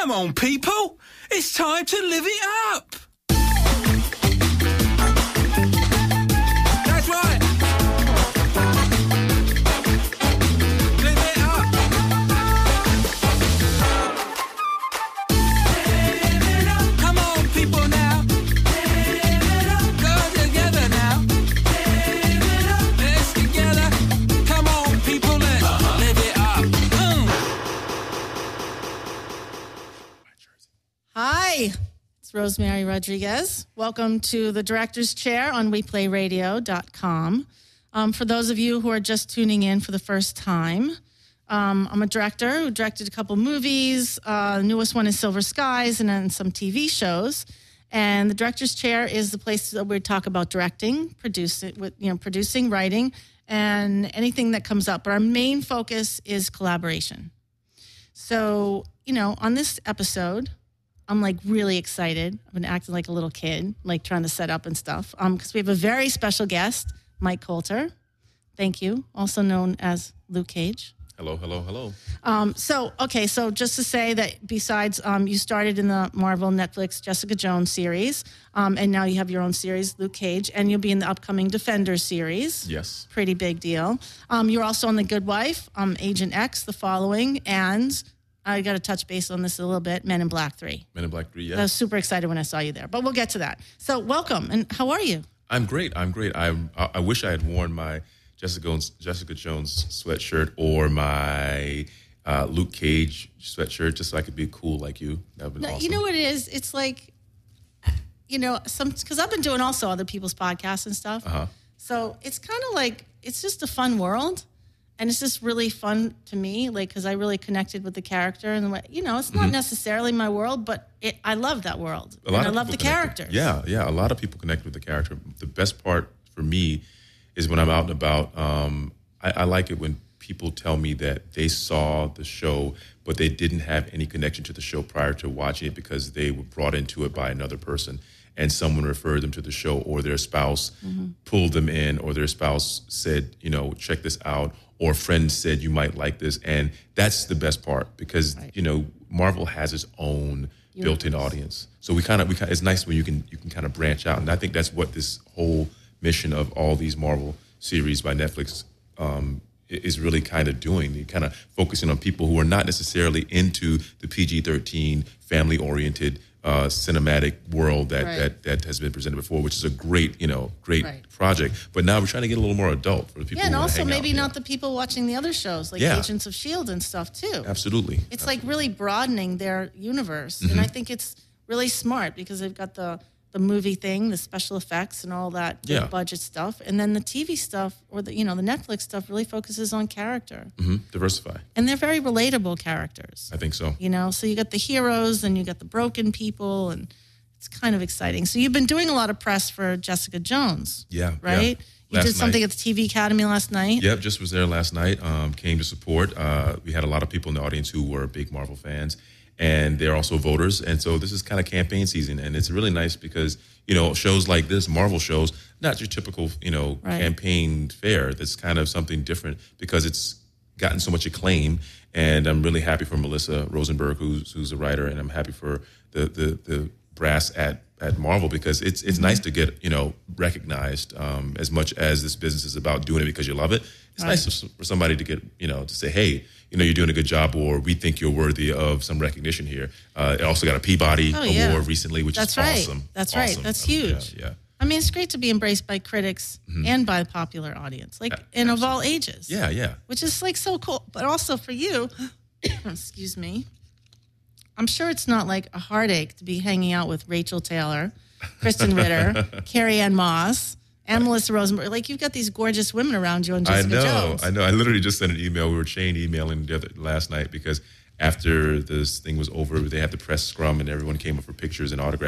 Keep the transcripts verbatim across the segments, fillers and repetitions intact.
Come on, people. It's time to live it up. That's right. Live it up. Live it up. Come on, people now. Live it up. Go together now. Live it up. Let's together. Come on, people, let's uh-huh. live it up. Mm. Hi, it's Rosemary Rodriguez. Welcome to the Director's Chair on we play radio dot com. Um, for those of you who are just tuning in for the first time, um, I'm a director who directed a couple movies. Uh, the newest one is Silver Skies, and then some T V shows. And the Director's Chair is the place where we talk about directing, producing, with you know, producing, writing, and anything that comes up. But our main focus is collaboration. So, you know, on this episode, I'm like really excited. I've been acting like a little kid, like trying to set up and stuff. Um, because we have a very special guest, Mike Colter. Thank you. Also known as Luke Cage. Hello, hello, hello. Um, so, okay, so just to say that besides um, you started in the Marvel Netflix Jessica Jones series, um, and now you have your own series, Luke Cage, and you'll be in the upcoming Defenders series. Yes. Pretty big deal. Um, you're also on The Good Wife, um, Agent X, The Following, and I got to touch base on this a little bit, Men in Black three. Men in Black three, yeah. I was super excited when I saw you there, but we'll get to that. So welcome, and how are you? I'm great, I'm great. I I wish I had worn my Jessica Jones, Jessica Jones sweatshirt or my uh, Luke Cage sweatshirt just so I could be cool like you. That would be No, awesome. you know what it is? It's like, you know, some because I've been doing also other people's podcasts and stuff. Uh-huh. So it's kind of like, it's just a fun world. And it's just really fun to me, like, because I really connected with the character. And, you know, it's not mm-hmm. necessarily my world, but it, I love that world. A lot and of I love the connect, characters. Yeah, yeah. A lot of people connect with the character. The best part for me is when I'm out and about. Um, I, I like it when people tell me that they saw the show, but they didn't have any connection to the show prior to watching it because they were brought into it by another person. And someone referred them to the show, or their spouse mm-hmm. pulled them in, or their spouse said, you know, check this out, or a friend said you might like this. And that's the best part because, right. you know, Marvel has its own Universe. built-in audience. So we kind of, we kind it's nice when you can you can kind of branch out. And I think that's what this whole mission of all these Marvel series by Netflix um, is really kind of doing. You're kind of focusing on people who are not necessarily into the P G thirteen, family-oriented, Uh, cinematic world that, right. that that has been presented before, which is a great, you know, great right. project. But now we're trying to get a little more adult for the people yeah, who and want also to hang maybe out. not yeah. the people watching the other shows, like yeah. Agents of S H I E L D and stuff, too. Absolutely. It's Absolutely. like really broadening their universe. Mm-hmm. And I think it's really smart because they've got the, the movie thing, the special effects and all that yeah. budget stuff. And then the T V stuff or the, you know, the Netflix stuff really focuses on character. Mm-hmm. Diversify. And they're very relatable characters. I think so. You know, so you got the heroes and you got the broken people, and it's kind of exciting. So you've been doing a lot of press for Jessica Jones. Yeah. Right? Yeah. You last did something night. at the T V Academy last night. Yep, just was there last night. Um, came to support. Uh, we had a lot of people in the audience who were big Marvel fans, and they're also voters. And so this is kind of campaign season, and it's really nice because, you know, shows like this, Marvel shows, not your typical, you know, right. campaign fair. That's kind of something different because it's gotten so much acclaim. And I'm really happy for Melissa Rosenberg, who's who's a writer, and I'm happy for the the, the brass at at Marvel because it's it's mm-hmm. nice to get, you know, recognized um, as much as this business is about doing it because you love it. It's right. nice for somebody to get, you know, to say, hey, you know, you're doing a good job, or we think you're worthy of some recognition here. Uh, it also got a Peabody oh, yeah. Award recently, which That's is right. awesome. That's awesome. right. That's um, huge. Yeah, yeah. I mean, it's great to be embraced by critics mm-hmm. and by the popular audience, like, A- and of all ages. Yeah, yeah. Which is like so cool. But also for you, excuse me, I'm sure it's not like a heartache to be hanging out with Rachel Taylor, Kristen Ritter, Carrie Ann Moss, and Melissa Rosenberg. Like, you've got these gorgeous women around you on Jessica I know, Jones. I know. I literally just sent an email. We were chain emailing the other, last night because after this thing was over, they had the press scrum and everyone came up for pictures and autographs.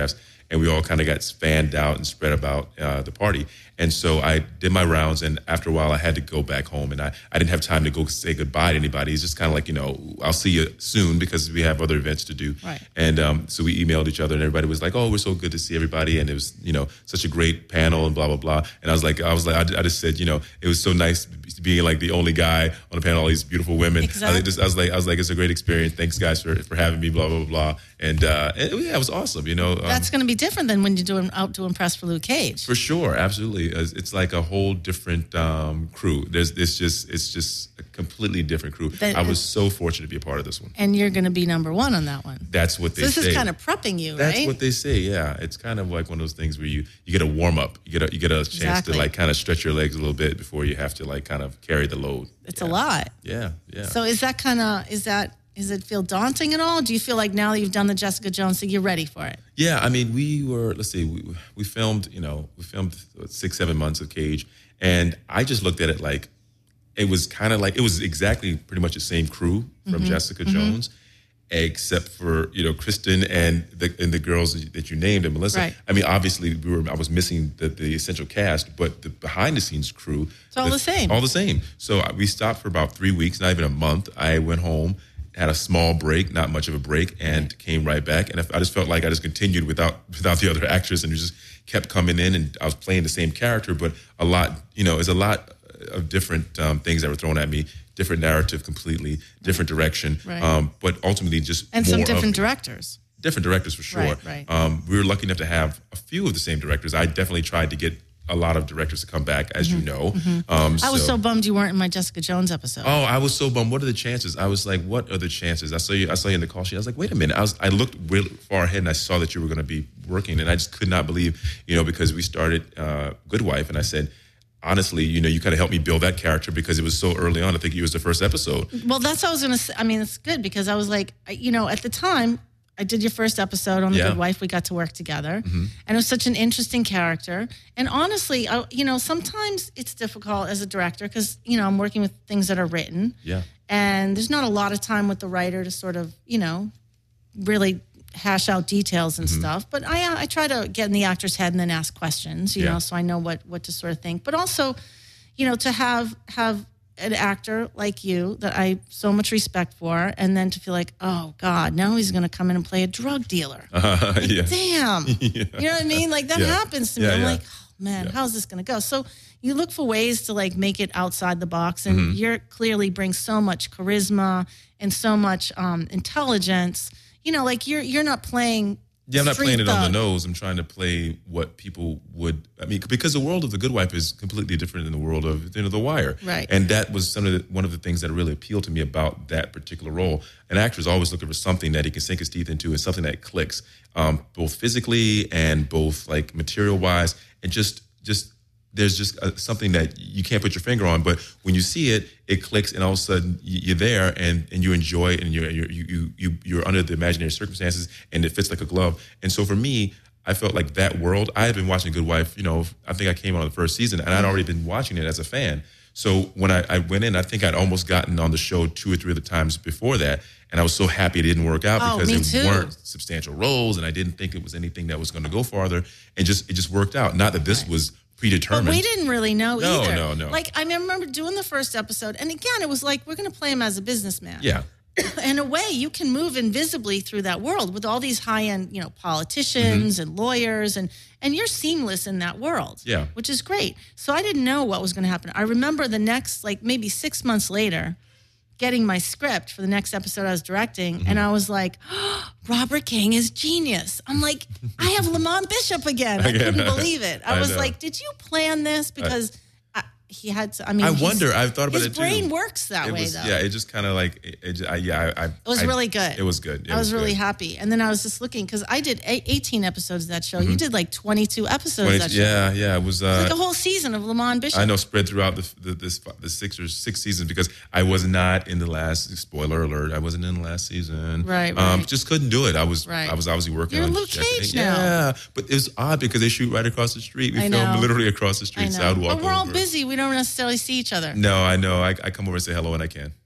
and we all kind of got fanned out and spread about uh, the party. And so I did my rounds, and after a while, I had to go back home, and I, I didn't have time to go say goodbye to anybody. It's just kind of like, you know, I'll see you soon because we have other events to do. Right. And um, so we emailed each other, and everybody was like, "Oh, we're so good to see everybody," and it was, you know, such a great panel and blah blah blah. And I was like, I was like, I, I just said, you know, it was so nice being like the only guy on the panel, all these beautiful women. Exactly. I, just, I was like, I was like, it's a great experience. Thanks, guys, for for having me. Blah blah blah blah. And, uh, and yeah, it was awesome. You know, um, That's going to be different than when you're doing out to impress for Luke Cage. for sure, absolutely. It's it's like a whole different um, crew. There's it's just it's just a completely different crew. That- I was so fortunate to be a part of this one. And you're going to be number one on that one. That's what they So this say. is kind of prepping you, That's right? what they say. Yeah, it's kind of like one of those things where you you get a warm up. You get a you get a chance Exactly. to like kind of stretch your legs a little bit before you have to like kind of carry the load. It's yeah. a lot. Yeah, yeah. So is that kind of, is that, is it feel daunting at all? Do you feel like now that you've done the Jessica Jones thing, you're ready for it? Yeah, I mean, we were, let's see, we, we filmed, you know, we filmed six, seven months of Cage. And I just looked at it like, it was kind of like, it was exactly pretty much the same crew from Mm-hmm. Jessica Jones, except for, you know, Kristen and the and the girls that you named and Melissa. Right. I mean, obviously, we were I was missing the, the essential cast, but the behind the scenes crew. It's all the same. All the same. So uh, we stopped for about three weeks, not even a month. I went home, had a small break, not much of a break, and came right back. And I just felt like I just continued without without the other actress, and it just kept coming in, and I was playing the same character, but a lot, you know, it's a lot of different um, things that were thrown at me, different narrative completely, different direction, Right. um, but ultimately just And more some of different me. directors. Different directors for sure. Right, right. Um, we were lucky enough to have a few of the same directors. I definitely tried to get a lot of directors to come back, as you know. Um, I was so bummed you weren't in my Jessica Jones episode. Oh, I was so bummed. What are the chances? I was like, what are the chances? I saw you. I saw you in the call sheet. I was like, wait a minute. I was. I looked real far ahead, and I saw that you were going to be working, and I just could not believe, you know, because we started uh, Good Wife, and I said, honestly, you know, you kind of helped me build that character because it was so early on. I think it was the first episode. Well, that's what I was going to say. I mean, it's good because I was like, I- you know, at the time, I did your first episode on The Yeah. Good Wife. We got to work together. And it was such an interesting character. And honestly, I, you know, sometimes it's difficult as a director because, you know, I'm working with things that are written. Yeah. And there's not a lot of time with the writer to sort of, you know, really hash out details and stuff. But I I try to get in the actor's head and then ask questions, you Yeah. know, so I know what what to sort of think. But also, you know, to have have an actor like you that I so much respect for, and then to feel like, oh God, now he's going to come in and play a drug dealer. Uh, Like, yeah. damn. You know what I mean? Like that Yeah. happens to me. Yeah, I'm yeah. like, oh, man, Yeah. how's this going to go? So you look for ways to like make it outside the box, and Mm-hmm. you're clearly bring so much charisma and so much um, intelligence. You know, like you're you're not playing. Yeah, I'm not street playing it on thug. the nose. I'm trying to play what people would. I mean, because the world of The Good Wife is completely different than the world of, you know, The Wire. Right. And that was some of the, one of the things that really appealed to me about that particular role. An actor is always looking for something that he can sink his teeth into and something that clicks, um, both physically and both like material wise, and just just. There's just uh, something that you can't put your finger on, but when you see it, it clicks, and all of a sudden y- you're there, and, and you enjoy it, and you're you're you you you- you're under the imaginary circumstances, and it fits like a glove. And so for me, I felt like that world. I had been watching Good Wife, you know. I think I came on the first season, and I'd already been watching it as a fan. So when I, I went in, I think I'd almost gotten on the show two or three other times before that, and I was so happy it didn't work out Oh, because me it too. weren't substantial roles, and I didn't think it was anything that was going to go farther, and just it just worked out. Not that this Right. was But predetermined. we didn't really know No, either. no, no. Like I remember doing the first episode, and again, it was like we're going to play him as a businessman. Yeah. In a way, you can move invisibly through that world with all these high-end, you know, politicians and lawyers, and and you're seamless in that world. Yeah. Which is great. So I didn't know what was going to happen. I remember the next, like maybe six months later, getting my script for the next episode I was directing, and I was like, oh, Robert King is genius. I'm like, I have Lamont Bishop again. I Again. couldn't believe it. I, I was know. like, did you plan this? Because I, he had to, I mean, I he's- wonder. I've thought about his it too. brain works that It way, was, though. yeah, it just kind of like it. it just, I, yeah, I, I, It was I- really good. It was good. It I was, really good. happy. And then I was just looking because I did eight, eighteen episodes of that show. You did like twenty-two episodes of that show. Yeah, yeah, it was. Uh, Like a whole season of Lamont Bishop. I know spread throughout the the, this, the six or six seasons because I was not in the last. Spoiler alert! I wasn't in the last season. Right, Um, right. just couldn't do it. I was. Right. I was obviously working You're on Luke Jessica- Cage now. Yeah, but it was odd because they shoot right across the street. We I film know. literally across the I street. So know. I'd walk But we're all over. busy. We don't necessarily see each other. No, I know. I, I come over and say hello when I can.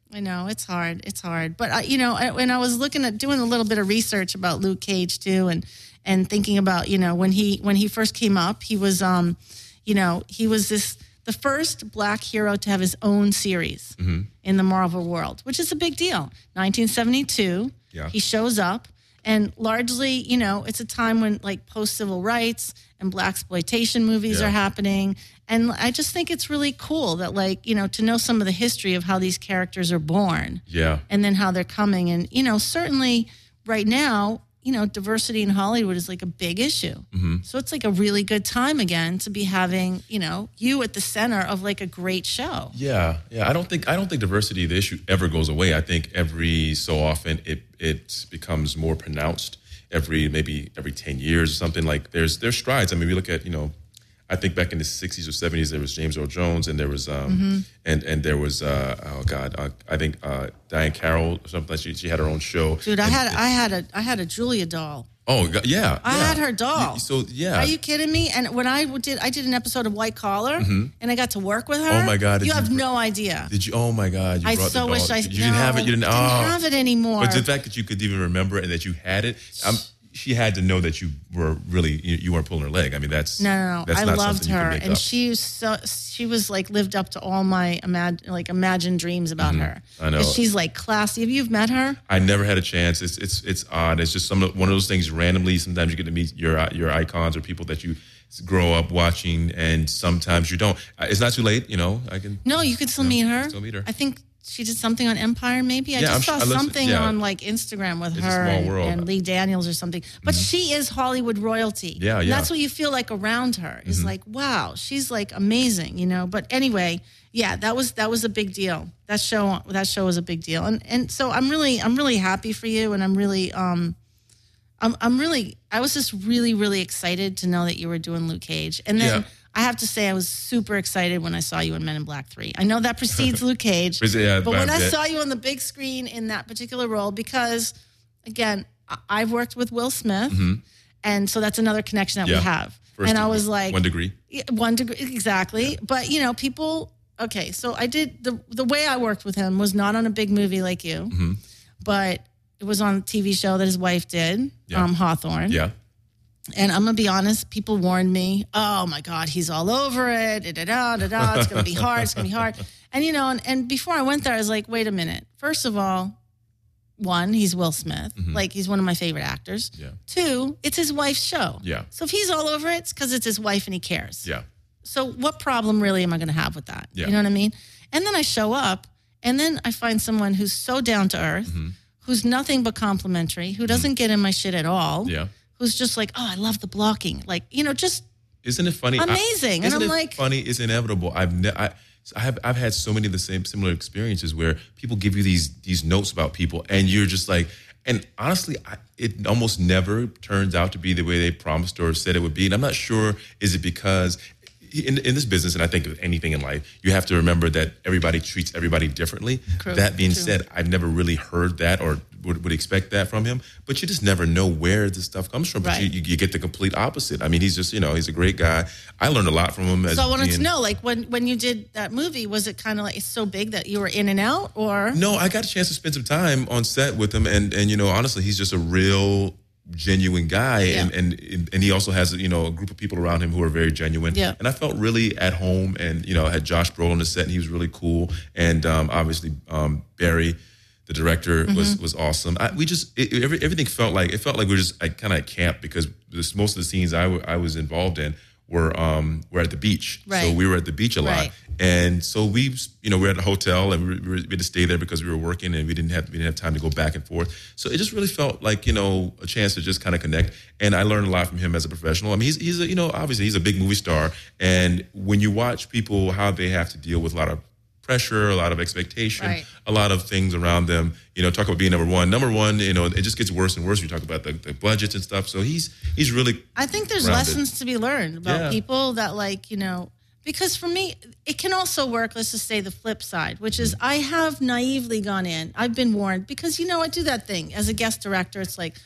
I know it's hard. It's hard, but I, you know, I, when I was looking at doing a little bit of research about Luke Cage too, and and thinking about, you know, when he when he first came up, he was, um, you know, he was this the first black hero to have his own series mm-hmm. in the Marvel world, which is a big deal. nineteen seventy-two, yeah. he shows up, and largely, you know, it's a time when like post civil rights and blaxploitation movies yeah. are happening. And I just think it's really cool that, like, you know, to know some of the history of how these characters are born. Yeah. And then how they're coming. And, you know, certainly right now, you know, diversity in Hollywood is like a big issue. Mm-hmm. So it's like a really good time again to be having, you know, you at the center of like a great show. Yeah. Yeah. I don't think, I don't think diversity, the issue ever goes away. I think every so often it, it becomes more pronounced every, maybe every ten years or something. Like there's, there's strides. I mean, we look at, you know, I think back in the sixties or seventies, there was James Earl Jones, and there was, um, mm-hmm. and and there was, uh, oh God, uh, I think uh, Diane Carroll or something. She she had her own show. Dude, I and, had I had a I had a Julia doll. Oh yeah, I yeah. had her doll. So yeah, are you kidding me? And when I did, I did an episode of White Collar, mm-hmm. and I got to work with her. Oh my God, you, you have br- no idea. Did you? Oh my God, you I brought so the wish doll. I. You no, didn't have it. You didn't. didn't oh. have it anymore. But the fact that you could even remember and that you had it, I'm, she had to know that you were really you, you weren't pulling her leg. I mean, that's no, no, no. That's I not loved something you her, can make and up. she was so she was like lived up to all my imag- like imagined dreams about mm-hmm. her. I know she's like classy. Have you met her? I never had a chance. It's it's it's odd. It's just some one of those things. Randomly, sometimes you get to meet your your icons or people that you grow up watching, and sometimes you don't. It's not too late, you know. I can. No, you could still you know, meet her. Still meet her. I think she did something on Empire, maybe. I Yeah, just I'm saw sure- I listen- something yeah. on like Instagram with It's a her small and, world. and Lee Daniels or something. But Mm-hmm. she is Hollywood royalty. Yeah, And yeah. that's what you feel like around her. Is Mm-hmm. like, wow, she's like amazing, you know. But anyway, yeah, that was that was a big deal. That show that show was a big deal, and and so I'm really I'm really happy for you, and I'm really um. I'm I'm really I was just really really excited to know that you were doing Luke Cage, and then Yeah. I have to say I was super excited when I saw you in Men in Black three. I know that precedes Luke Cage, Yeah, but when I that- saw you on the big screen in that particular role, because again I- I've worked with Will Smith, and so that's another connection that Mm-hmm. Yeah. we have. First and I degree. was like one degree. yeah, one degree exactly, but you know people. Okay, so I did the the way I worked with him was not on a big movie like you, Mm-hmm. but it was on a T V show that his wife did, Yeah. um, Hawthorne. Yeah. And I'm gonna be honest, people warned me, oh my God, he's all over it, da da da da da. It's gonna be hard, it's gonna be hard. And you know, and, and before I went there, I was like, wait a minute. First of all, one, he's Will Smith. Mm-hmm. Like he's one of my favorite actors. Yeah. Two, it's his wife's show. Yeah. So if he's all over it, it's because it's his wife and he cares. Yeah. So what problem really am I gonna have with that? Yeah. You know what I mean? And then I show up and then I find someone who's so down to earth, Mm-hmm. who's nothing but complimentary, who doesn't get in my shit at all. Yeah. Who's just like, oh, I love the blocking. Like, you know, just Isn't it funny? Amazing. I, And isn't I'm it like- funny? It's inevitable. I've ne- I, I have I've had so many of the same similar experiences where people give you these these notes about people, and you're just like, and honestly, I, it almost never turns out to be the way they promised or said it would be. And I'm not sure, is it because in in this business, and I think of anything in life, you have to remember that everybody treats everybody differently. True, that being true. said, I've never really heard that or would, would expect that from him. But you just never know where this stuff comes from. But Right. you, you, you get the complete opposite. I mean, he's just, you know, he's a great guy. I learned a lot from him. As So I wanted to being- know, like, when when you did that movie, was it kind of like it's so big that you were in and out, or No, I got a chance to spend some time on set with him, and and you know, honestly, he's just a real genuine guy, Yeah. and, and and he also has you know a group of people around him who are very genuine. Yeah. And I felt really at home, and you know, I had Josh Brolin on the set, and he was really cool, and um, obviously um, Barry, the director, was was awesome. I, we just it, every, everything felt like it felt like we were just like, kind of at camp because this, most of the scenes I, w- I was involved in were um were at the beach, so Right. we were at the beach a lot. Right. And so we, you know, we were at a hotel and we, were, we had to stay there because we were working and we didn't have we didn't have time to go back and forth. So it just really felt like you know a chance to just kind of connect. And I learned a lot from him as a professional. I mean, he's he's a, you know obviously he's a big movie star. And when you watch people how they have to deal with a lot of pressure, a lot of expectation, Right. a lot of things around them. You know, talk about being number one. Number one, you know, it just gets worse and worse. We talk about the, the budgets and stuff. So he's he's really I think there's grounded. lessons to be learned about Yeah. people that, like, you know, because for me, it can also work. Let's just say the flip side, which is I have naively gone in. I've been warned because, you know, I do that thing as a guest director. It's like,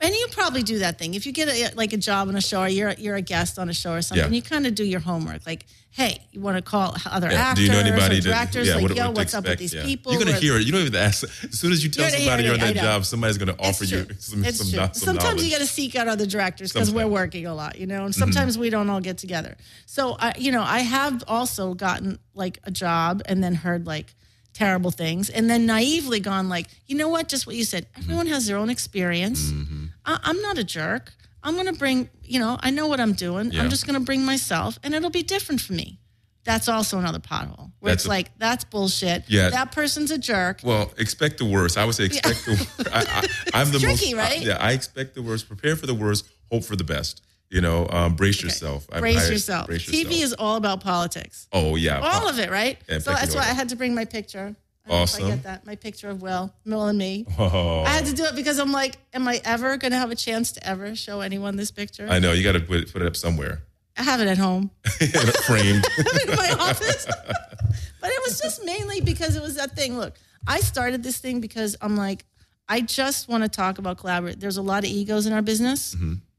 And you probably do that thing. If you get a, like a job on a show or you're, you're a guest on a show or something, Yeah. you kind of do your homework. Like, hey, you want to call other Yeah. actors Do you know anybody or that- directors? yeah, like, what- yo, what to what's up with expect, these yeah. people? You're going to Or- hear it. You don't even ask. As soon as you tell You're gonna somebody hear you're it, on that I know. job, somebody's going to offer It's you true. some, It's some, true. no- some Sometimes knowledge. you got to seek out other directors because we're Sometimes. working a lot, you know, and sometimes we don't all get together. So, I, you know, I have also gotten like a job and then heard like terrible things and then naively gone like, you know what, just what you said, everyone has their own experience. I, I'm not a jerk. I'm going to bring, you know, I know what I'm doing. Yeah. I'm just going to bring myself and it'll be different for me. That's also another pothole where That's it's a- like, that's bullshit. Yeah. That person's a jerk. Well, expect the worst. I would say expect the worst. I, I, I'm the tricky, most, right? I, yeah, I expect the worst. Prepare for the worst. Hope for the best. You know, um, brace yourself. I- Brace I- yourself. Brace T V yourself. is all about politics. Oh yeah, All of it, right? Yeah, so pecking that's why I order. had to bring my picture. I don't know if Awesome. I get that. My picture of Will, Will and me. Oh, I had to do it because I'm like, am I ever going to have a chance to ever show anyone this picture? I know you got to put it, put it up somewhere, I have it at home. framed. in my office. But it was just mainly because it was that thing. Look, I started this thing because I'm like, I just want to talk about collaborate. There's a lot of egos in our business.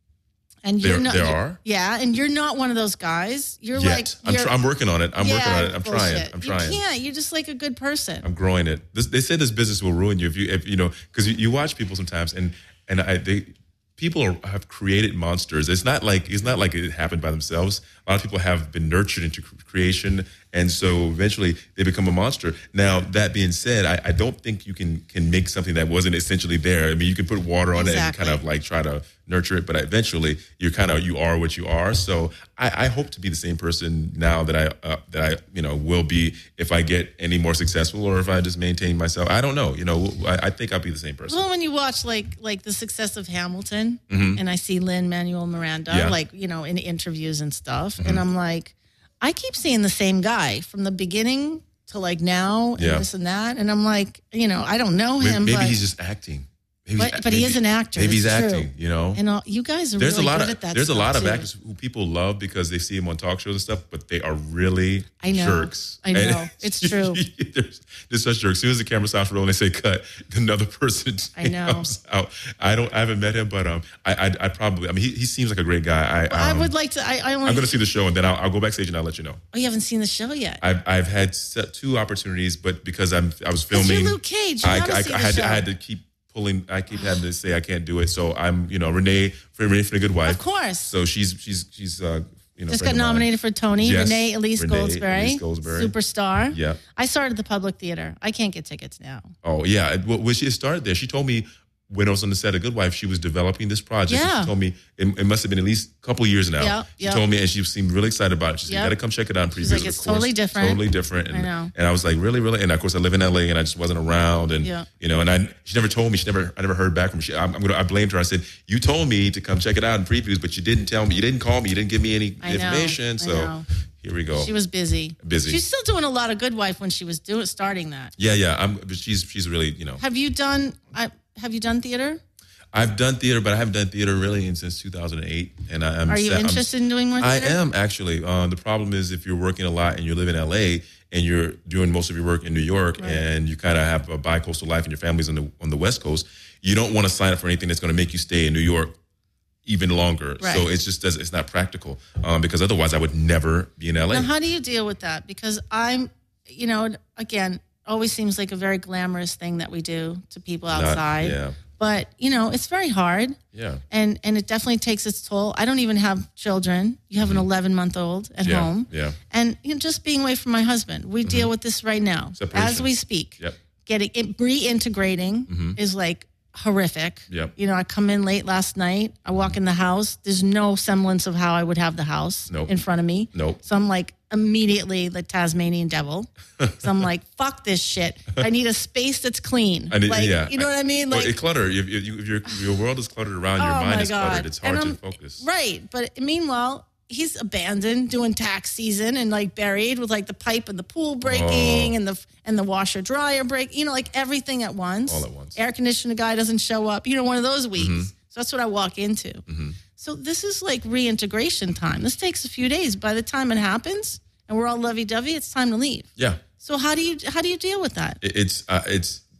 And you're There- not, there you're- are? Yeah, and you're not one of those guys. You're Yet. like, I'm, you're, tr- I'm working on it. I'm yeah, working on it. I'm trying. bullshit. I'm trying. You can't. You're just like a good person. I'm growing it. This, they say this business will ruin you if you, if you know, because you, you watch people sometimes, and and I they people are, have created monsters. It's not like it's not like it happened by themselves. A lot of people have been nurtured into cr- creation, and so eventually they become a monster. Now that being said, I, I don't think you can can make something that wasn't essentially there. I mean, you can put water on it and Exactly. kind of like try to nurture it, but eventually you're kind of you are what you are. So I, I hope to be the same person now that I uh, that I you know will be if I get any more successful or if I just maintain myself. I don't know. You know, I, I think I'll be the same person. Well, when you watch like like the success of Hamilton, and I see Lin Manuel Miranda, Mm-hmm. Yeah. like you know in interviews and stuff, and I'm like, I keep seeing the same guy from the beginning to like now and Yeah. this and that, and I'm like, you know, I don't know Maybe, him, maybe but, he's just acting. Maybe but, he's- but he maybe- is an actor. Maybe he's it's true. acting. You know, And all, you guys are there's really a lot good of at that. there's a stuff, lot of too. actors who people love because they see him on talk shows and stuff, but they are really I know. jerks. I know. And It's true. there's, there's such jerks. As soon as the camera stops rolling, they say cut. Another person I know. comes out. I don't. I haven't met him, but um, I I, I probably. I mean, he, he seems like a great guy. I I um, would like to. I, I only. I'm going to see the show and then I'll, I'll go backstage and I'll let you know. Oh, you haven't seen the show yet. I've I've had set two opportunities, but because I'm I was Because you're filming, Luke Cage. You I, gotta I, see I the had show. to, I had to keep pulling. I keep having to say I can't do it. So I'm you know Renee for Renee for the Good Wife. Of course. So she's she's she's uh, you know Just friend got of mine. nominated for Tony. Yes. Renee Elise Renee Goldsberry, Elise Goldsberry. superstar. Yeah. I started the Public Theater. I can't get tickets now. Oh yeah. Well, when she started there, she told me when I was on the set of Good Wife, she was developing this project. Yeah. She told me it, it must have been at least a couple of years now. Yeah, she yeah. told me, and she seemed really excited about it. She said, Yeah. "You got to come check it out." In She's previews, like, of "It's course. totally different." Totally different. And, I know. And I was like, really, really. And of course, I live in L A, and I just wasn't around. And Yeah. you know, and I she never told me. She never. I never heard back from her. She, I'm, I'm gonna. I blamed her. I said, "You told me to come check it out in previews, but you didn't tell me. You didn't call me. You didn't give me any I know, information." I So know. here we go. She was busy. Busy. She's still doing a lot of Good Wife when she was doing starting that. yeah, yeah. I'm. But she's she's really you know. Have you done? I, have you done theater? I've done theater, but I haven't done theater really in, since two thousand eight. And I, I'm Are you set- I'm- interested in doing more I theater? am actually. Uh, the problem is if you're working a lot and you live in L A and you're doing most of your work in New York and you kind of have a bi-coastal life and your family's on the on the West Coast, you don't want to sign up for anything that's going to make you stay in New York even longer. Right. So it's just it's not practical um, because otherwise I would never be in L A. Now, how do you deal with that? Because I'm, you know, again, always seems like a very glamorous thing that we do to people Not- outside. yeah. But you know, it's very hard. Yeah. And and it definitely takes its toll. I don't even have children. You have an eleven month old at Mm-hmm. Yeah, home. yeah. And you know, just being away from my husband, we deal with this right now Separation. as we speak. Yep. Getting it, reintegrating is like horrific. Yep. You know, I come in late last night. I walk in the house. There's no semblance of how I would have the house Nope. in front of me. Nope. So I'm like immediately the Tasmanian devil. So I'm like, fuck this shit. I need a space that's clean. I need- like, yeah. you know what I mean? Well, Like, it clutter. If, if, you, if your if your world is cluttered around, your oh mind my is God. cluttered. It's hard And to I'm- focus. Right. But meanwhile, he's abandoned doing tax season and like buried with like the pipe and the pool breaking Oh. and the and the washer dryer break, you know, like everything at once. All at once. Air conditioner guy doesn't show up, you know, one of those weeks. Mm-hmm. So that's what I walk into. So this is like reintegration time. This takes a few days. By the time it happens and we're all lovey dovey, it's time to leave. Yeah. So how do you how do you deal with that? It- it's uh, it's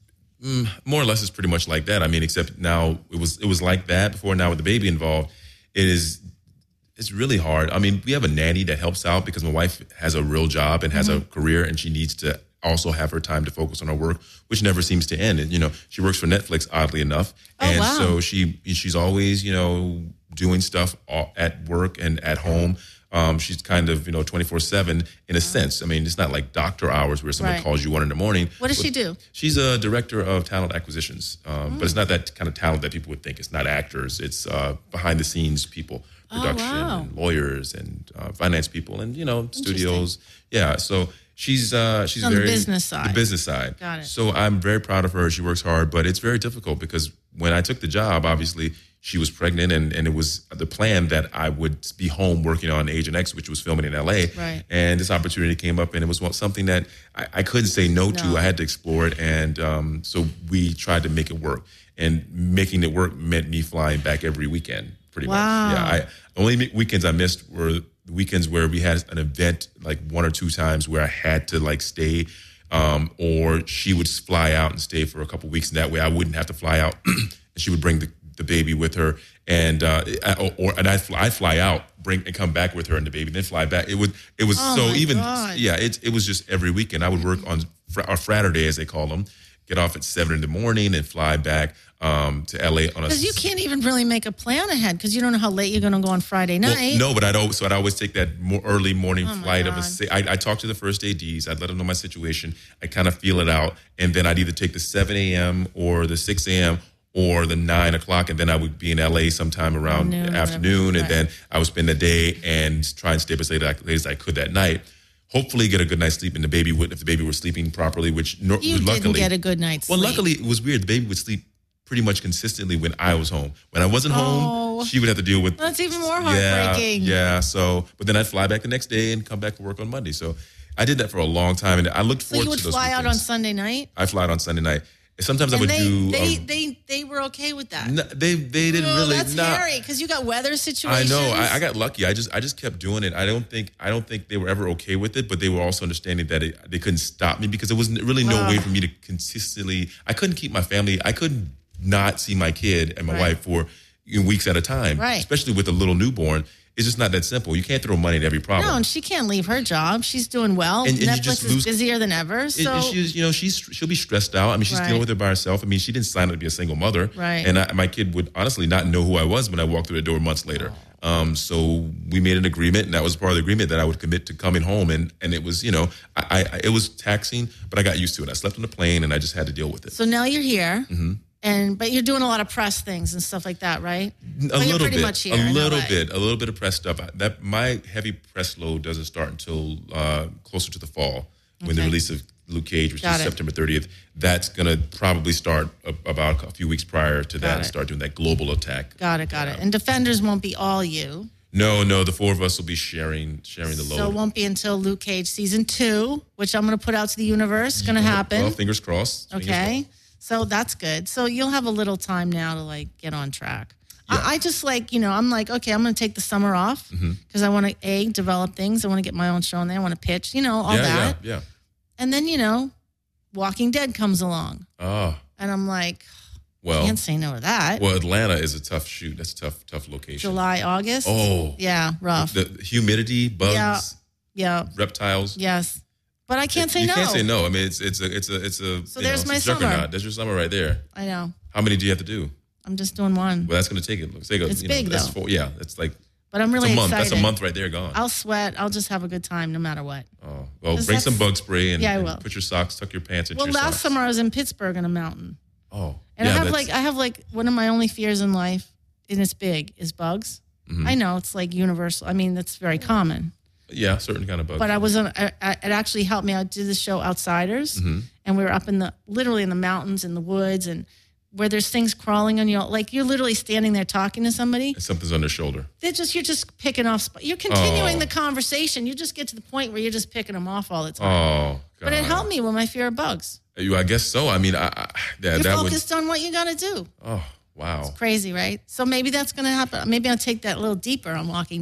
Mm, more or less, it's pretty much like that. I mean, except now it was it was like that before. Now with the baby involved, it is it's really hard. I mean, we have a nanny that helps out because my wife has a real job and has mm-hmm. a career, and she needs to also have her time to focus on her work, which never seems to end. And you know, she works for Netflix, oddly enough, oh, and wow. so she she's always you know doing stuff at work and at home. Um, she's kind of, you know, twenty-four seven in a sense. I mean, it's not like doctor hours where someone right. calls you one in the morning. What does she do? She's a director of talent acquisitions, um, mm. but it's not that kind of talent that people would think. It's not actors. It's uh, behind the scenes people, production, oh, wow. and lawyers, and uh, finance people, and you know, studios. Yeah, so she's uh, she's on very the business side. The business side. Got it. So I'm very proud of her. She works hard, but it's very difficult because when I took the job, obviously, she was pregnant, and, and it was the plan that I would be home working on Agent X, which was filming in L A. Right. And this opportunity came up, and it was something that I, I couldn't say no, no to. I had to explore it, and um, so we tried to make it work. And making it work meant me flying back every weekend, pretty wow. much. Yeah. I, the only weekends I missed were the weekends where we had an event, like one or two times where I had to like stay. Um, or she would fly out and stay for a couple weeks, and that way I wouldn't have to fly out. And she would bring the, the baby with her, and uh, or, or and I'd fly, I'd fly out, bring and come back with her and the baby, then fly back. It would it was oh so my even God. yeah. It it was just every weekend. I would work on fr- or Fraturday, as they call them. Get off at seven in the morning and fly back um, to L A on a. Because you can't even really make a plan ahead because you don't know how late you're going to go on Friday night. Well, no, but I'd always so I'd always take that more early morning oh flight of a. I I talk to the first A Ds. I'd let them know my situation. I kind of feel it out, and then I'd either take the seven a.m. or the six a.m. or the nine o'clock, and then I would be in L A sometime around Noon, the afternoon, and right. then I would spend the day and try and stay as late as I could that night. Hopefully get a good night's sleep, and the baby would, if the baby were sleeping properly, which no, you luckily. didn't get a good night's well, sleep. luckily it was weird. The baby would sleep pretty much consistently when I was home. When I wasn't Oh. home, she would have to deal with. That's even more Yeah, heartbreaking. yeah. So, but then I'd fly back the next day and come back to work on Monday. So I did that for a long time, and I looked So forward you would to those fly out on weekends. Sunday night? I fly out on Sunday night. Sometimes I And would they, do. they, um, they, they were okay with that. no, they they didn't oh, really. that's not, scary because you got weather I situations. know. I, I got lucky. I just I just kept doing it. I don't think I don't think they were ever okay with it, but they were also understanding that it, they couldn't stop me because there was really no Wow. way for me to consistently. I couldn't keep my family. I couldn't not see my kid and my Right. wife for you know, weeks at a time. Right. Especially with a little newborn. It's just not that simple. You can't throw money at every problem. No, and she can't leave her job. She's doing well. And- and you Netflix just is lose- busier than ever. And- So and she's, you know, she's she'll be stressed out. I mean, she's Right. dealing with it by herself. I mean, she didn't sign up to be a single mother. Right. And I, my kid would honestly not know who I was when I walked through the door months later. Um, so we made an agreement, and that was part of the agreement that I would commit to coming home. And and it was, you know, I, I it was taxing, but I got used to it. I slept on the plane, and I just had to deal with it. so now you're here. Mm-hmm. And but you're doing a lot of press things and stuff like that, right? A But you're little pretty bit, much here a in little L A. bit, a little bit of press stuff. That my heavy press load doesn't start until uh, closer to the fall when the Okay. release of Luke Cage, which Got is it. September thirtieth. That's gonna probably start a, about a few weeks prior to that Got and it. start doing that global attack. Got it, got it. And Defenders won't be all you. No, no, the four of us will be sharing sharing the load. So it won't be until Luke Cage season two, which I'm going to put out to the universe. Going to happen. Well, fingers crossed. Fingers Okay. crossed. So that's good. So you'll have a little time now to like get on track. Yeah. I, I just like, you know, I'm like, okay, I'm going to take the summer off Mm-hmm. because I want to, A, develop things. I want to get my own show in there. I want to pitch, you know, all yeah, that. yeah, yeah. And then, you know, Walking Dead comes along. Oh, And I'm like, well, can't say no to that. well, Atlanta is a tough shoot. That's a tough, tough location. July, August. Oh, Yeah, rough. the humidity, bugs, Yeah. yeah, reptiles. yes. But I can't say you no. can't say no. I mean, it's it's a it's a it's a. So you there's know, my it's a juggernaut. summer. There's your summer right there. I know. How many do you have to do? I'm just doing one. Well, that's going to take it. Let's take a, It's you know, big, that's though. Four, yeah, that's like But I'm really it's a month. excited. That's a month right there gone. I'll sweat. I'll just have a good time no matter what. oh well, 'Cause bring some that's- bug spray and, Yeah, I and will. put your socks, tuck your pants into Well, your last socks. summer I was in Pittsburgh on a mountain. Oh, And yeah, I have that's- like I have like one of my only fears in life, and it's big, is bugs. Mm-hmm. I know it's like universal. I mean, that's very common. yeah, certain kind of bugs. But I was on. I, I, it actually helped me. I did the show Outsiders, Mm-hmm. and we were up in the literally in the mountains, in the woods, and where there's things crawling on you. Like you're literally standing there talking to somebody. Something's on their shoulder. They're just you're just picking off. sp- You're continuing Oh. the conversation. You just get to the point where you're just picking them off all the time. Oh, God. But it helped me with my fear of bugs. You, I guess so. I mean, I, I yeah, You're that would. focused on what you got to do. Oh, wow. Crazy, right? So maybe that's going to happen. Maybe I'll take that a little deeper on Walking Dead.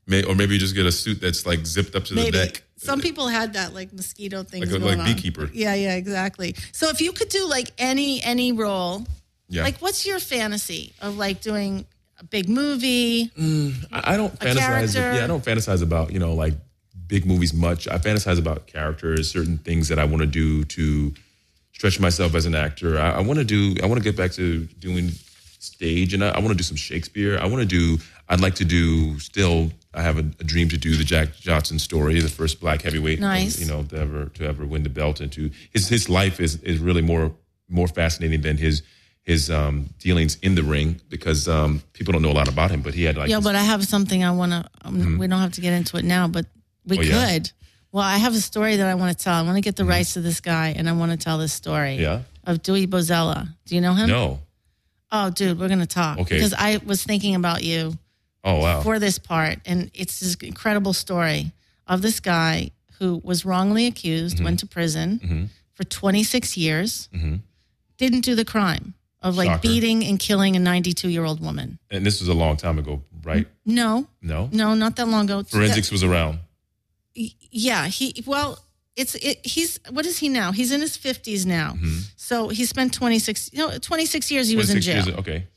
May, or maybe you just get a suit that's like zipped up to Maybe. the neck. Some people had that like mosquito things Like a- going like on. beekeeper. Yeah, yeah, exactly. So if you could do like any any role, Yeah. like what's your fantasy of like doing a big movie? I, I don't A fantasize. character. Yeah, I don't fantasize about, you know, like big movies much. I fantasize about characters, certain things that I want to do to stretch myself as an actor. I, I want to do, I want to get back to doing stage, and I, I want to do some Shakespeare. I want to do, I'd like to do still, I have a, a dream to do the Jack Johnson story, the first black heavyweight, Nice. you know, to ever, to ever win the belt. And to, his, his life is, is really more, more fascinating than his, his um, dealings in the ring, because um, people don't know a lot about him, but he had like, Yeah, this- but I have something I want to. Um, We don't have to get into it now, but we Oh, yeah? could. Well, I have a story that I want to tell. I want to get the rights to this guy, and I want to tell this story. Yeah? Of Dewey Bozella. Do you know him? no. Oh, dude, we're gonna talk. Okay. Because I was thinking about you Oh, wow. for this part, and it's this incredible story of this guy who was wrongly accused, went to prison for twenty-six years, didn't do the crime of like Shocker. beating and killing a ninety-two-year-old woman. And this was a long time ago, right? No, No? no, not that long ago. Forensics was around. Yeah, he well, it's it, he's what is he now? He's in his fifties now. So he spent twenty-six, you know, twenty-six years he was in jail. Years, okay.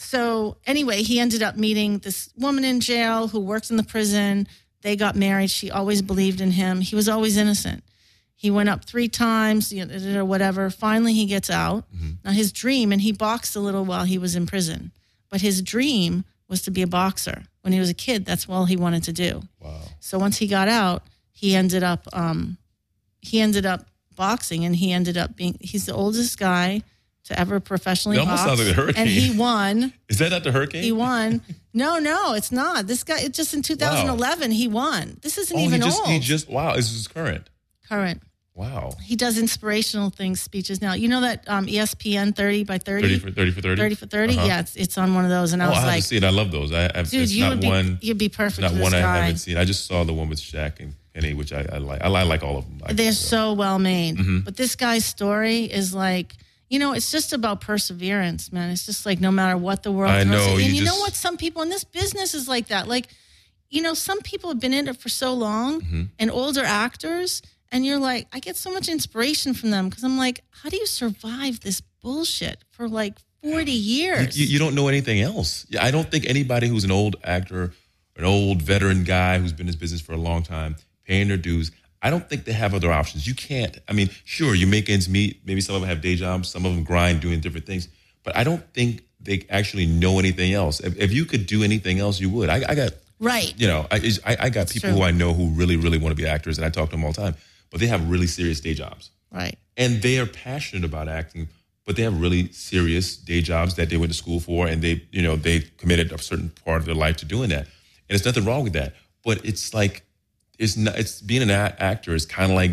So anyway, he ended up meeting this woman in jail who worked in the prison. They got married. She always believed in him. He was always innocent. He went up three times, you know, or whatever. Finally, he gets out. Now his dream, and he boxed a little while he was in prison, but his dream was to be a boxer. When he was a kid, that's all he wanted to do. Wow. So once he got out, he ended up um, he ended up boxing, and he ended up being he's the oldest guy to ever professionally It almost box. sounds like a hurricane. And he won. Is that not the hurricane? He won. No, no, it's not. This guy, it just in two thousand eleven, he won. This isn't Oh, even he just, old. he just, wow, this is current. Current. Wow. He does inspirational things, speeches now. You know that um, E S P N thirty by thirty? thirty for thirty. for thirty? thirty for thirty? Uh-huh. Yeah, it's, it's on one of those. And I Oh, I was haven't like, seen it. I love those. I, I've, dude, it's you not would be, one, you'd be perfect not for this one I guy. haven't seen. I just saw the one with Shaq and Penny, which I, I like. I, li- I like all of them. I They're guess, so well made. Mm-hmm. But this guy's story is like, you know, it's just about perseverance, man. It's just like no matter what the world I throws know, at you. And you you know just- what? Some people in this business is like that. Like, you know, some people have been in it for so long Mm-hmm. and older actors, and you're like, I get so much inspiration from them because I'm like, how do you survive this bullshit for like forty years? You, you don't know anything else. Yeah, I don't think anybody who's an old actor, an old veteran guy who's been in this business for a long time, paying their dues, I don't think they have other options. You can't. I mean, sure, you make ends meet. Maybe some of them have day jobs. Some of them grind doing different things. But I don't think they actually know anything else. If, if you could do anything else, you would. I, I got, Right. you know, I, I, I got people true. who I know who really, really want to be actors, and I talk to them all the time. But they have really serious day jobs. Right. And they are passionate about acting, but they have really serious day jobs that they went to school for, and they, you know, they committed a certain part of their life to doing that. And there's nothing wrong with that. But it's like, it's not, it's being an a- actor is kind of like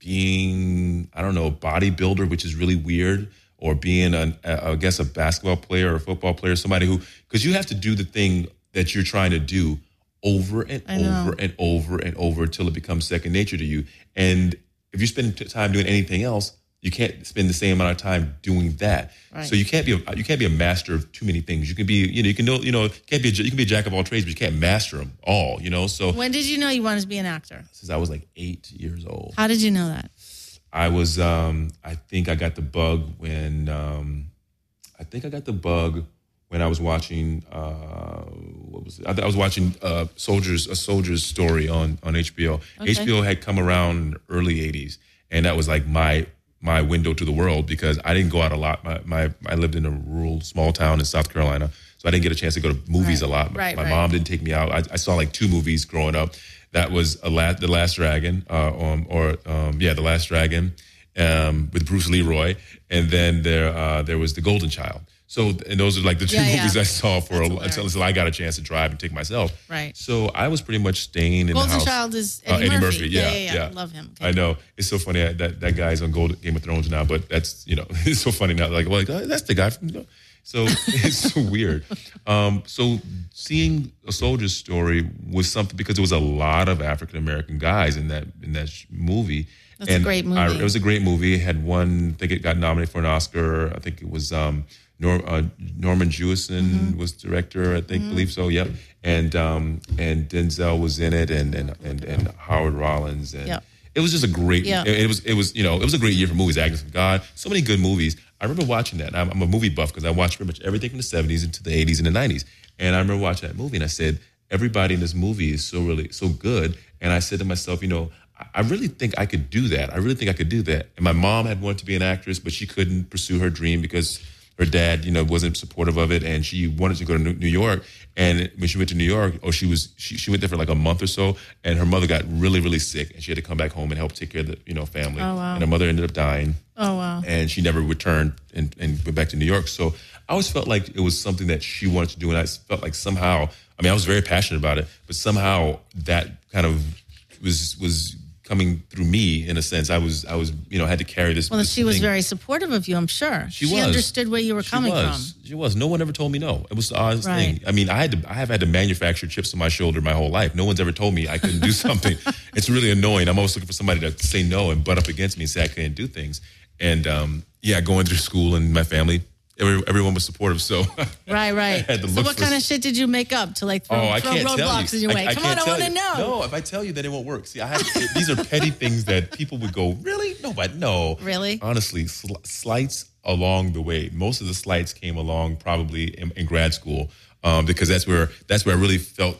being, I don't know, a bodybuilder, which is really weird, or being, an, a, I guess, a basketball player or a football player, somebody who, because you have to do the thing that you're trying to do over and I know. over and over and over till it becomes second nature to you. And if you spend t- time doing anything else, you can't spend the same amount of time doing that. Right. So you can't be a, you can't be a master of too many things. You can be, you know, you can know, you know, can't be a, you can be a jack of all trades, but you can't master them all. You know. So When did you know you wanted to be an actor? since I was like eight years old, How did you know that? I was, um, I think I got the bug when, um, I think I got the bug when I was watching, uh, what was it? I, I was watching uh, Soldiers, a Soldier's Story on, on H B O. Okay. H B O had come around in the early eighties, and that was like my my window to the world because I didn't go out a lot. My, my I lived in a rural small town in South Carolina, so I didn't get a chance to go to movies Right. a lot. My, Right, my right. mom didn't take me out. I, I saw like two movies growing up. That was a la- The Last Dragon, uh, um, or um, yeah, The Last Dragon um, with Bruce Leroy, and then there uh, there was The Golden Child. So, and those are like the two Yeah, yeah. movies I saw for a, That's until, hilarious. until I got a chance to drive and take myself. Right. So I was pretty much staying in Golden the house. Child is Uh, Eddie, Eddie Murphy. Murphy, yeah, yeah, yeah. yeah. Love him. Okay. I know. It's so funny that that guy's on Gold, Game of Thrones now, but that's, you know, it's so funny now. Like, well, like, oh, that's the guy from, you know. So it's so weird. Um, so seeing A Soldier's Story was something because there was a lot of African American guys in that in that sh- movie. That's a great movie. I, it was a great movie. It had one, I think it got nominated for an Oscar. I think it was um, Nor, uh, Norman Jewison mm-hmm. was director, I think, mm-hmm. believe so. Yep. And um, and Denzel was in it, and and and, and Howard Rollins, and yep. it was just a great. Yep. It, it was it was you know it was a great year for movies. Agnes of God, so many good movies. I remember watching that. I'm, I'm a movie buff because I watched pretty much everything from the seventies into the eighties and the nineties. And I remember watching that movie, and I said, everybody in this movie is so really so good. And I said to myself, you know, I really think I could do that. I really think I could do that. And my mom had wanted to be an actress, but she couldn't pursue her dream because her dad, you know, wasn't supportive of it, and she wanted to go to New York. And when she went to New York, oh, she was she, she went there for like a month or so, and her mother got really, really sick, and she had to come back home and help take care of the you know family. Oh, wow. And her mother ended up dying. Oh wow! And she never returned and, and went back to New York. So I always felt like it was something that she wanted to do, and I felt like somehow, I mean, I was very passionate about it, but somehow that kind of was was. coming through me in a sense. I was, I was, you know, had to carry this. Well, this she was thing. very supportive of you, I'm sure. She, she was. understood where you were she coming was. from. She was. No one ever told me no. It was the oddest right. thing. I mean, I had to, I have had to manufacture chips on my shoulder my whole life. No one's ever told me I couldn't do something. It's really annoying. I'm always looking for somebody to say no and butt up against me and say I couldn't do things. And um, yeah, going through school and my family, every, everyone was supportive. So right, right. I had to so look what for, kind of shit did you make up to like throw, oh, I throw can't roadblocks tell in you. your way? I, I Come on, I want to know. No, if I tell you, then it won't work. See, I had these are petty things that people would go, really? No, but no. Really? Honestly, sl- slights along the way. Most of the slights came along probably in, in grad school um, because that's where that's where I really felt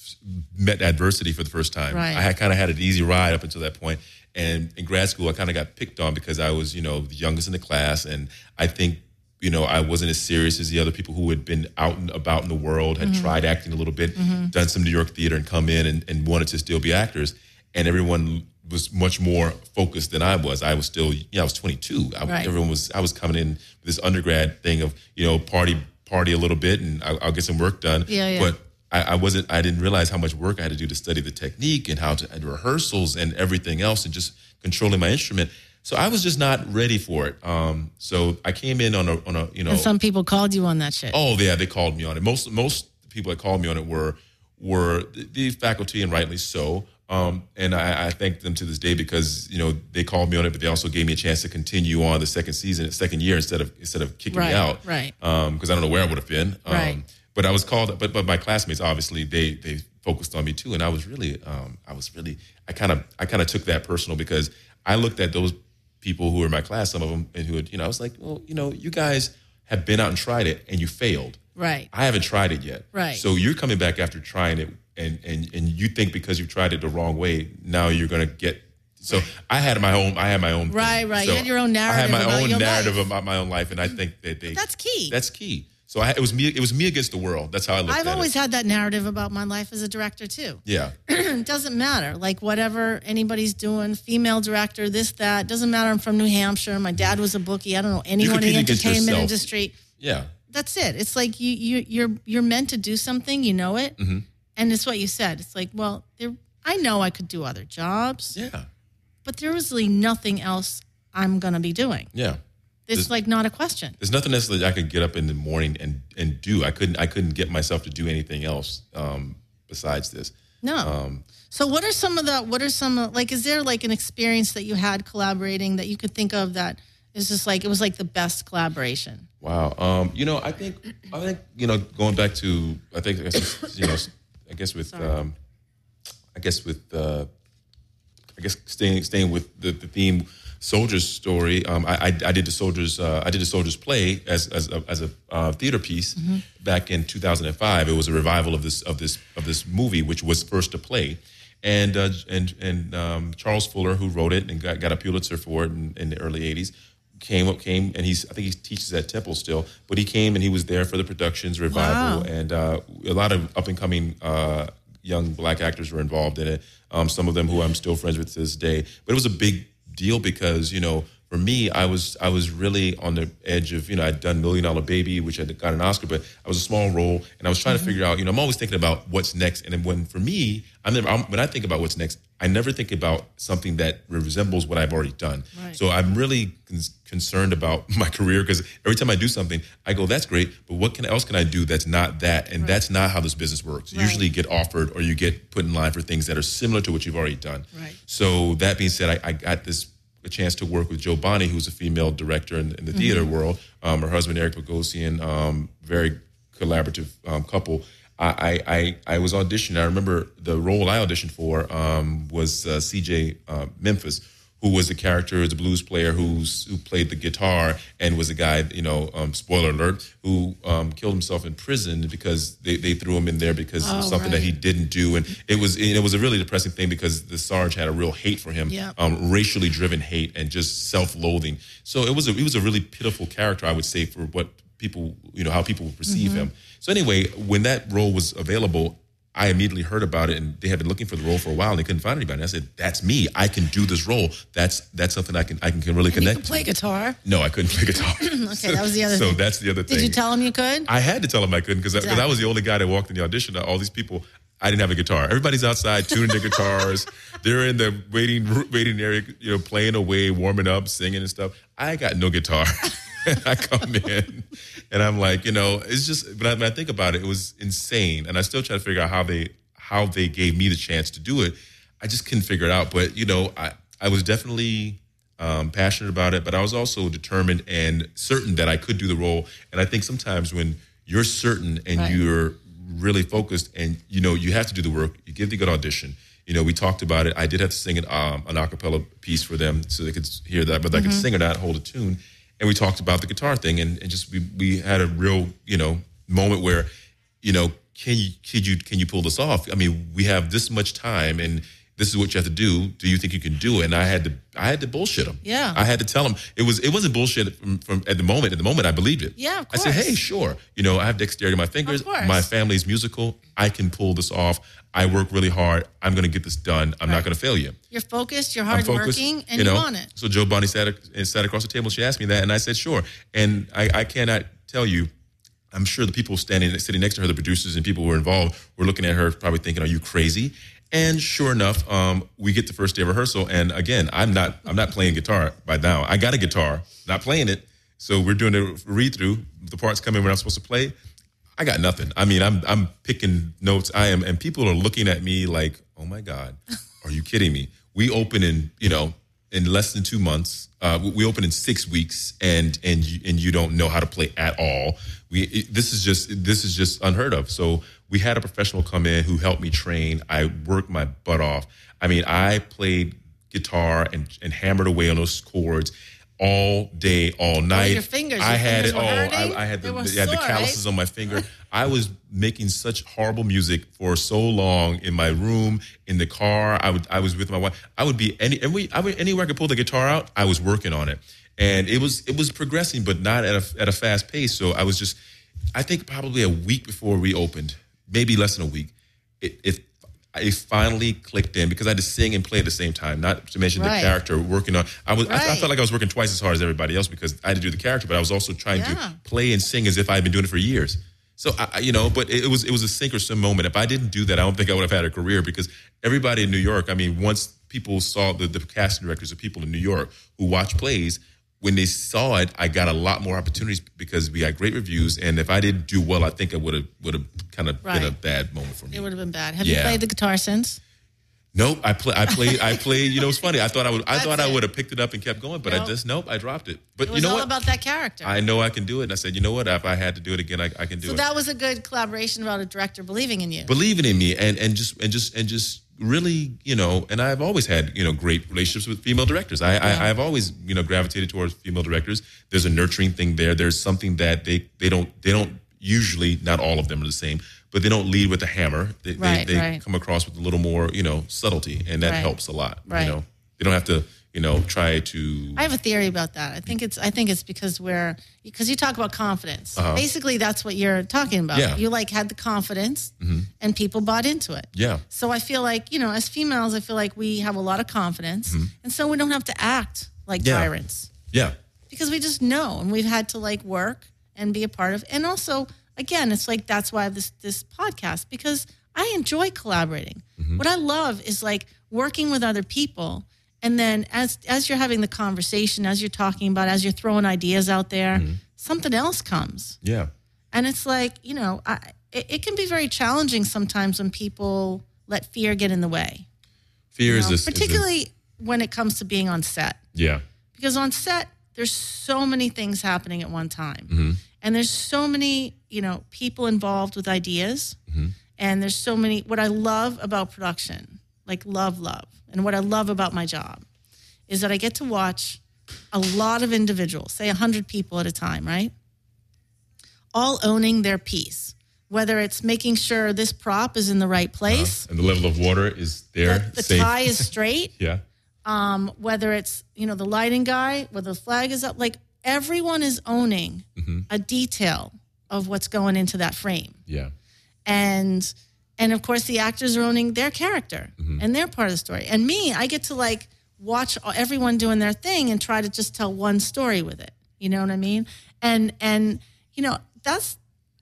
met adversity for the first time. Right. I had kind of had an easy ride up until that point. And in grad school, I kind of got picked on because I was, you know, the youngest in the class, and I think. You know, I wasn't as serious as the other people who had been out and about in the world, had mm-hmm. tried acting a little bit, mm-hmm. done some New York theater and come in and, and wanted to still be actors. And everyone was much more focused than I was. I was still, you know, I was twenty-two. I, right. Everyone was, I was coming in with this undergrad thing of, you know, party, party a little bit and I'll, I'll get some work done. Yeah, yeah. But I, I wasn't, I didn't realize how much work I had to do to study the technique and how to, and rehearsals and everything else and just controlling my instrument. So I was just not ready for it. Um, so I came in on a, on a, you know. And some people called you on that shit. Oh yeah, they called me on it. Most most people that called me on it were were the, the faculty, and rightly so. Um, and I, I thank them to this day because you know they called me on it, but they also gave me a chance to continue on the second season, second year instead of instead of kicking right, me out. Right. Because um, I don't know where I would have been. Um, right. But I was called. But but my classmates obviously they they focused on me too, and I was really um, I was really I kind of I kind of took that personal because I looked at those. People who were in my class, some of them, and who had, you know, I was like, well, you know, you guys have been out and tried it and you failed. Right. I haven't tried it yet. Right. So you're coming back after trying it and, and, and you think because you tried it the wrong way, now you're going to get, so I had my own, I had my own. Right, thing. right. So you had your own narrative. I had my about own your narrative life. about my own life. And I think that they, but that's key. That's key. So I, it was me. It was me against the world. That's how I looked I've at it. I've always had that narrative about my life as a director too. Yeah, it doesn't matter. Like whatever anybody's doing, female director, this, that doesn't matter. I'm from New Hampshire. My dad was a bookie. I don't know anyone in the entertainment yourself. industry. Yeah, that's it. It's like you you you're you're meant to do something. You know it, mm-hmm. and it's what you said. It's like, well, there. I know I could do other jobs. Yeah, but there was really nothing else I'm gonna be doing. Yeah. It's there's, like not a question. There's nothing else that I could get up in the morning and, and do. I couldn't I couldn't get myself to do anything else um, besides this. No. Um, so what are some of the what are some of, like is there like an experience that you had collaborating that you could think of that is just like it was like the best collaboration? Wow. Um, you know, I think I think you know going back to I think I guess, you know I guess with um, I guess with uh, I guess staying staying with the, the theme. Soldier's story. Um, I, I I did the Soldier's uh, I did the Soldier's play as as a, as a uh, theater piece mm-hmm. back in two thousand five. It was a revival of this of this of this movie, which was first a play, and uh, and and um, Charles Fuller, who wrote it and got, got a Pulitzer for it in, in the early eighties, came up came and he's I think he teaches at Temple still, but he came and he was there for the productions revival, wow. and uh, a lot of up and coming. Uh, young black actors were involved in it. Um, some of them who I'm still friends with to this day, but it was a big deal because you know for me I was I was really on the edge of you know I'd done Million Dollar Baby, which had got an Oscar, but I was a small role and I was trying mm-hmm. to figure out you know I'm always thinking about what's next, and then when for me I'm never I'm, when I think about what's next I never think about something that resembles what I've already done. Right. So I'm really con- concerned about my career because every time I do something I go that's great, but what can else can I do that's not that, and right. that's not how this business works. Right. Usually you get offered or you get put in line for things that are similar to what you've already done. Right. So that being said, I, I got this a chance to work with Jo Bonnie, who's a female director in, in the theater Mm-hmm. world. Um, her husband, Eric Bogosian, um, very collaborative um, couple. I, I I was auditioning. I remember the role I auditioned for um, was uh, C J uh, Memphis, who was the character, the blues player who's who played the guitar and was a guy, you know, um, spoiler alert, who um, killed himself in prison because they, they threw him in there because Oh, of something right. that he didn't do, and it was and it was a really depressing thing because the Sarge had a real hate for him, Yeah. um, racially driven hate and just self-loathing. So it was a it was a really pitiful character, I would say, for what people, you know, how people would perceive Mm-hmm. him. So anyway, when that role was available, I immediately heard about it, and they had been looking for the role for a while, and they couldn't find anybody. And I said, "That's me. I can do this role. That's that's something I can I can, can really And you connect can play to." guitar. No, I couldn't play guitar. Okay, that was the other So thing. that's the other thing. Did you tell him you could? I had to tell them I couldn't because I, 'cause I Exactly. was the only guy that walked in the audition. All these people, I didn't have a guitar. Everybody's outside tuning their guitars. They're in the waiting waiting area, you know, playing away, warming up, singing and stuff. I got no guitar. I come in and I'm like, you know, it's just. But I, when I think about it, it was insane, and I still try to figure out how they how they gave me the chance to do it. I just couldn't figure it out. But you know, I I was definitely um, passionate about it, but I was also determined and certain that I could do the role. And I think sometimes when you're certain and Right. you're really focused and, you know, you have to do the work, you give the good audition. You know, we talked about it. I did have to sing an, um, an a cappella piece for them so they could hear that, but I could sing or not, hold a tune. And we talked about the guitar thing and, and just we, we had a real, you know, moment where, you know, can you, can you, can you pull this off? I mean, we have this much time and this is what you have to do. Do you think you can do it? And I had to, I had to bullshit him. Yeah. I had to tell him it was, it wasn't bullshit from, from at the moment. At the moment, I believed it. Yeah, of I said, course. hey, sure. You know, I have dexterity in my fingers. Of course. My family's musical. I can pull this off. I work really hard. I'm going to get this done. I'm not Right. going to fail you. You're focused, you're I'm focused, hardworking, and you you, know. want it. So Jo Bonnie sat, sat across the table. She asked me that, and I said, sure. And I, I cannot tell you, I'm sure the people standing, sitting next to her, the producers and people who were involved, were looking at her probably thinking, are you crazy? And sure enough, um, we get the first day of rehearsal. And again, I'm not I'm not playing guitar by now. I got a guitar, not playing it. So we're doing a read through. The parts come in when I'm supposed to play. I got nothing. I mean, I'm I'm picking notes. I am, and people are looking at me like, oh my God, are you kidding me? We open in, you know, in less than two months. Uh, we- we open in six weeks, and and you, and you don't know how to play at all. We it, this is just this is just unheard of. So we had a professional come in who helped me train. I worked my butt off. I mean, I played guitar and and hammered away on those chords all day, all night. your fingers, I your had fingers it were all. hurting? I, I had They the, were I had the sore, calluses right? on my finger. I was making such horrible music for so long in my room, in the car. I would I was with my wife. I would be any every I would anywhere I could pull the guitar out, I was working on it. And it was it was progressing, but not at a at a fast pace. So I was just I think probably a week before we opened, maybe less than a week, it it, it finally clicked in because I had to sing and play at the same time, not to mention Right. the character working on I was I, I Right. felt like I was working twice as hard as everybody else because I had to do the character, but I was also trying Yeah. to play and sing as if I had been doing it for years. So I, I- you know, but it, it was it was a sink or swim moment. If I didn't do that, I don't think I would have had a career because everybody in New York. I mean, once people saw the, the casting directors of people in New York who watch plays, when they saw it, I got a lot more opportunities because we had great reviews. And if I didn't do well, I think it would have would have kind of been a Right. bad moment for me. It would have been bad. Have you Yeah. played the guitar since? Nope, I play. I played. I played. You know, it's funny. I thought I would. I That's thought I it. would have picked it up and kept going, but I Nope. just nope. I dropped it. But It was you know all what? about that character. I know I can do it. And I said, you know what? If I had to do it again, I, I can do so it. that was a good collaboration about a director believing in you. Believing in me and and just and just and just really, you know, and I've always had, you know, great relationships with female directors. I, Yeah. I I've always, you know, gravitated towards female directors. There's a nurturing thing there. There's something that they they don't they don't usually, not all of them are the same, but they don't lead with a hammer. They Right, they, they right. come across with a little more, you know, subtlety, and that Right. helps a lot. Right. You know, they don't have to, you know, try to. I have a theory about that. I think it's I think it's because we're because you talk about confidence. Basically, that's what you're talking about. Uh-huh. Yeah. You like had the confidence, and people bought into it. Yeah. So I feel like you know, as females, I feel like we have a lot of confidence, and so we don't have to act like Mm-hmm. Yeah. tyrants Yeah. because we just know, and we've had to like work and be a part of. And also, again, it's like that's why I have this this podcast because I enjoy collaborating. Mm-hmm. What I love is like working with other people. And then as as you're having the conversation, as you're talking about, as you're throwing ideas out there, Mm-hmm. something else comes. Yeah. And it's like, you know, I, it, it can be very challenging sometimes when people let fear get in the way. Fear you is know, this. is a- particularly when it comes to being on set. Yeah. Because on set, there's so many things happening at one time. Mm-hmm. And there's so many, you know, people involved with ideas. Mm-hmm. And there's so many, what I love about production, like love, love, and what I love about my job is that I get to watch a lot of individuals, say one hundred people at a time, right? All owning their piece, whether it's making sure this prop is in the right place, Uh, and the level of water is there. the, the safe. tie is straight, Yeah. um, whether it's, you know, the lighting guy, whether the flag is up, like everyone is owning Mm-hmm. a detail of what's going into that frame. Yeah. And and of course the actors are owning their character Mm-hmm. and their part of the story. And me, I get to like watch everyone doing their thing and try to just tell one story with it. You know what I mean? And and you know, that's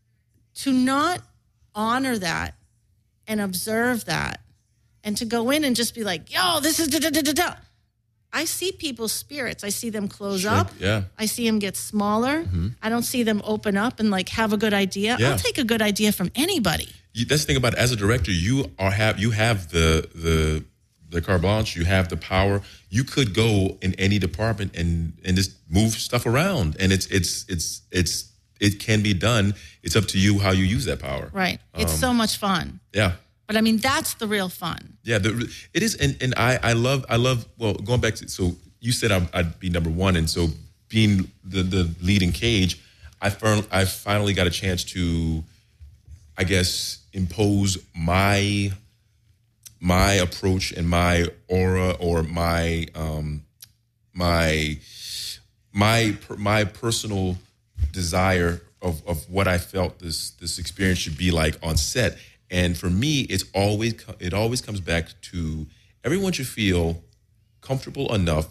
to not honor that and observe that and to go in and just be like, yo, this is da da da da da. I see people's spirits. I see them close Shrink, up. yeah. I see them get smaller. I don't see them open up and like have a good idea. Yeah. I'll take a good idea from anybody. You, that's the thing about it. As a director, you are have you have the the the carte blanche. You have the power. You could go in any department and and just move stuff around, and it's it's it's it's it can be done. It's up to you how you use that power. Right. It's Um, so much fun. Yeah. But I mean, that's the real fun. Yeah, the, it is, and, and I, I love, I love. Well, going back to, so you said I'd, I'd be number one, and so being the the lead in Cage, I firm, I finally got a chance to, I guess, impose my my approach and my aura or my um my my my personal desire of of what I felt this this experience should be like on set. And for me, it's always it always comes back to everyone should feel comfortable enough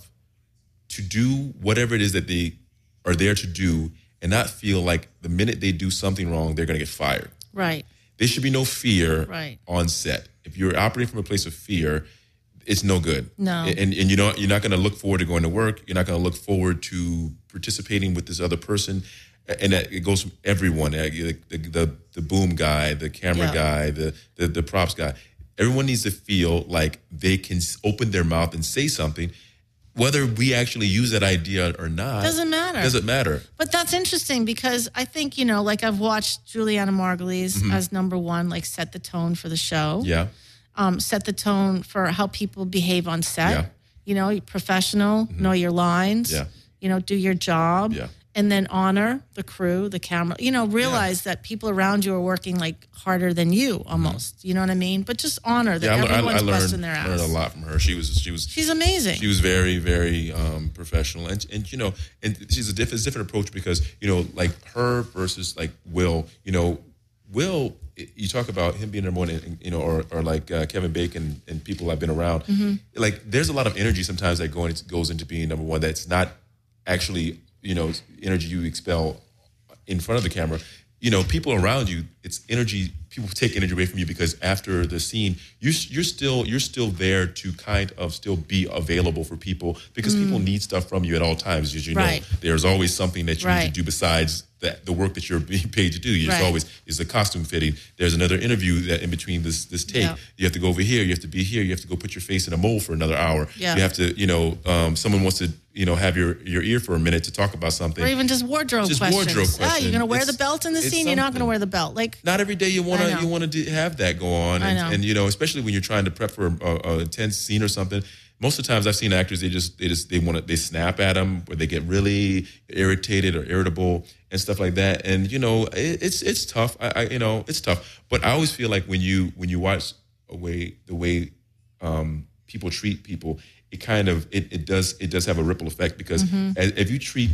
to do whatever it is that they are there to do and not feel like the minute they do something wrong, they're going to get fired. Right. There should be no fear Right. on set. If you're operating from a place of fear, it's no good. No. And, and you know, you're not going to look forward to going to work. You're not going to look forward to participating with this other person. And that, it goes from everyone, uh, the, the the boom guy, the camera Yeah. guy, the, the the props guy. Everyone needs to feel like they can s- open their mouth and say something, whether we actually use that idea or not. Doesn't matter. Doesn't matter. But that's interesting because I think, you know, like I've watched Juliana Margulies as number one, like set the tone for the show. Mm-hmm. Yeah. Um, set the tone for how people behave on set. Yeah. You know, you're professional, know your lines. Yeah. You know, do your job. Yeah. And then honor the crew, the camera. You know, realize that people around you are working like harder than you almost. You know what I mean? But just honor that Mm-hmm. Yeah, I, I, everyone's I learned, busting their ass. learned a lot from her. She was she was She's amazing. She was very, very um, professional, and and you know, and she's a different, different approach because you know, like her versus like Will. You know, Will. You talk about him being number one, and, you know, or or like uh, Kevin Bacon and people I've been around. Mm-hmm. Like, there's a lot of energy sometimes that going goes into being number one. That's not actually, you know, energy you expel in front of the camera. You know, people around you, it's energy. People take energy away from you because after the scene, you, you're still you're still there to kind of still be available for people because people need stuff from you at all times. As you know, Right. there's always something that you need Right. to do besides that the work that you're being paid to do. There's Right. always is a costume fitting. There's another interview that in between this this take. Yeah. You have to go over here. You have to be here. You have to go put your face in a mold for another hour. Yeah. You have to, you know, um, someone wants to, you know, have your your ear for a minute to talk about something. Or even just wardrobe Just questions. wardrobe Yeah, question. you're going to wear It's- the belt in the it's scene. You're not going to something. wear the belt. Like, Not every day you want I know. to you want to have that go on, I and, know. and you know, especially when you're trying to prep for a, a intense scene or something. Most of the times, I've seen actors they just they just they want to they snap at them, or they get really irritated or irritable and stuff like that. And you know, it, it's it's tough. I, I you know it's tough, but I always feel like when you when you watch a way the way um, people treat people, it kind of it, it does it does have a ripple effect because Mm-hmm. as, if you treat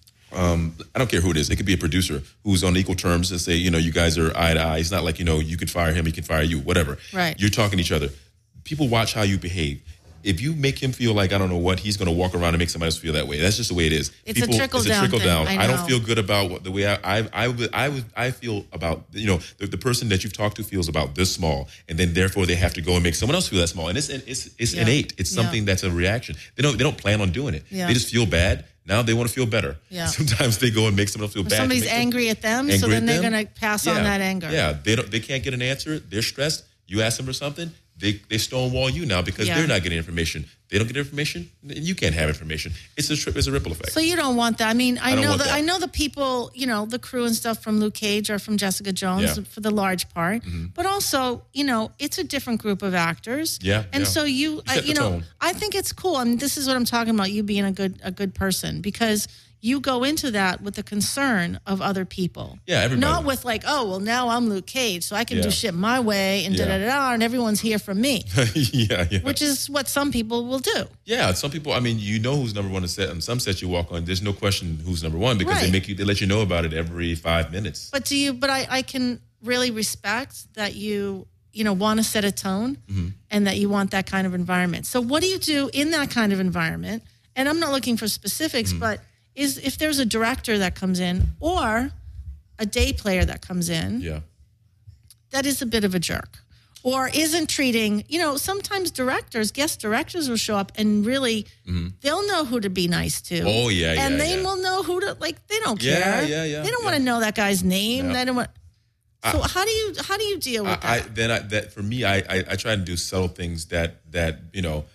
um, I don't care who it is. It could be a producer who's on equal terms and say, you know, you guys are eye to eye. It's not like, you know, you could fire him, he can fire you, whatever. Right. You're talking to each other. People watch how you behave. If you make him feel like I don't know what, he's going to walk around and make somebody else feel that way. That's just the way it is. It's a trickle-down It's a trickle thing. down. I I, know. don't feel good about what, the way I I I would I would I feel about you know the, the person that you've talked to feels about this small, and then therefore they have to go and make someone else feel that small. And it's it's it's Yeah. innate. It's Yeah. something that's a reaction. They don't they don't plan on doing it. Yeah. They just feel bad. Now they want to feel better. Yeah. Sometimes they go and make someone else feel or bad. to somebody's make them- angry at them, so angry then at they're them. going to pass Yeah. on that anger. Yeah, they don't. They can't get an answer. They're stressed. You ask them for something, they they stonewall you now because Yeah. they're not getting information. They don't get information, and you can't have information. It's a tri- it's a ripple effect. So you don't want that. I mean, I, I don't know want that, that. I know the people, you know, the crew and stuff from Luke Cage are from Jessica Jones Yeah. Mm-hmm. for the large part. But also, you know, it's a different group of actors. Yeah, And yeah. so you, I, set you the know, tone. I think it's cool. I mean, this is what I'm talking about. You being a good a good person because you go into that with the concern of other people. Yeah, everybody. Not with like, oh, well, now I'm Luke Cage, so I can do Yeah. shit my way and da Yeah. da da da, and everyone's here for me, yeah, yeah. which is what some people will do. Yeah, some people. I mean, you know who's number one on set. On some sets you walk on, there's no question who's number one because they Right. make you. They let you know about it every five minutes. But do you? But I, I can really respect that you, you know, want to set a tone, Mm-hmm. and that you want that kind of environment. So what do you do in that kind of environment? And I'm not looking for specifics, Mm-hmm. but is if there's a director that comes in or a day player that comes in Yeah, that is a bit of a jerk or isn't treating, you know, sometimes directors, guest directors will show up and really they'll know who to be nice to. Mm-hmm. Oh, yeah, And yeah, they yeah. will know who to, like, they don't Yeah, care. yeah, yeah, They don't yeah. want to know that guy's name. Yeah. They don't want. So how do you how do you deal with I, I that? then I, that for me, I, I I try to do subtle things that that you know.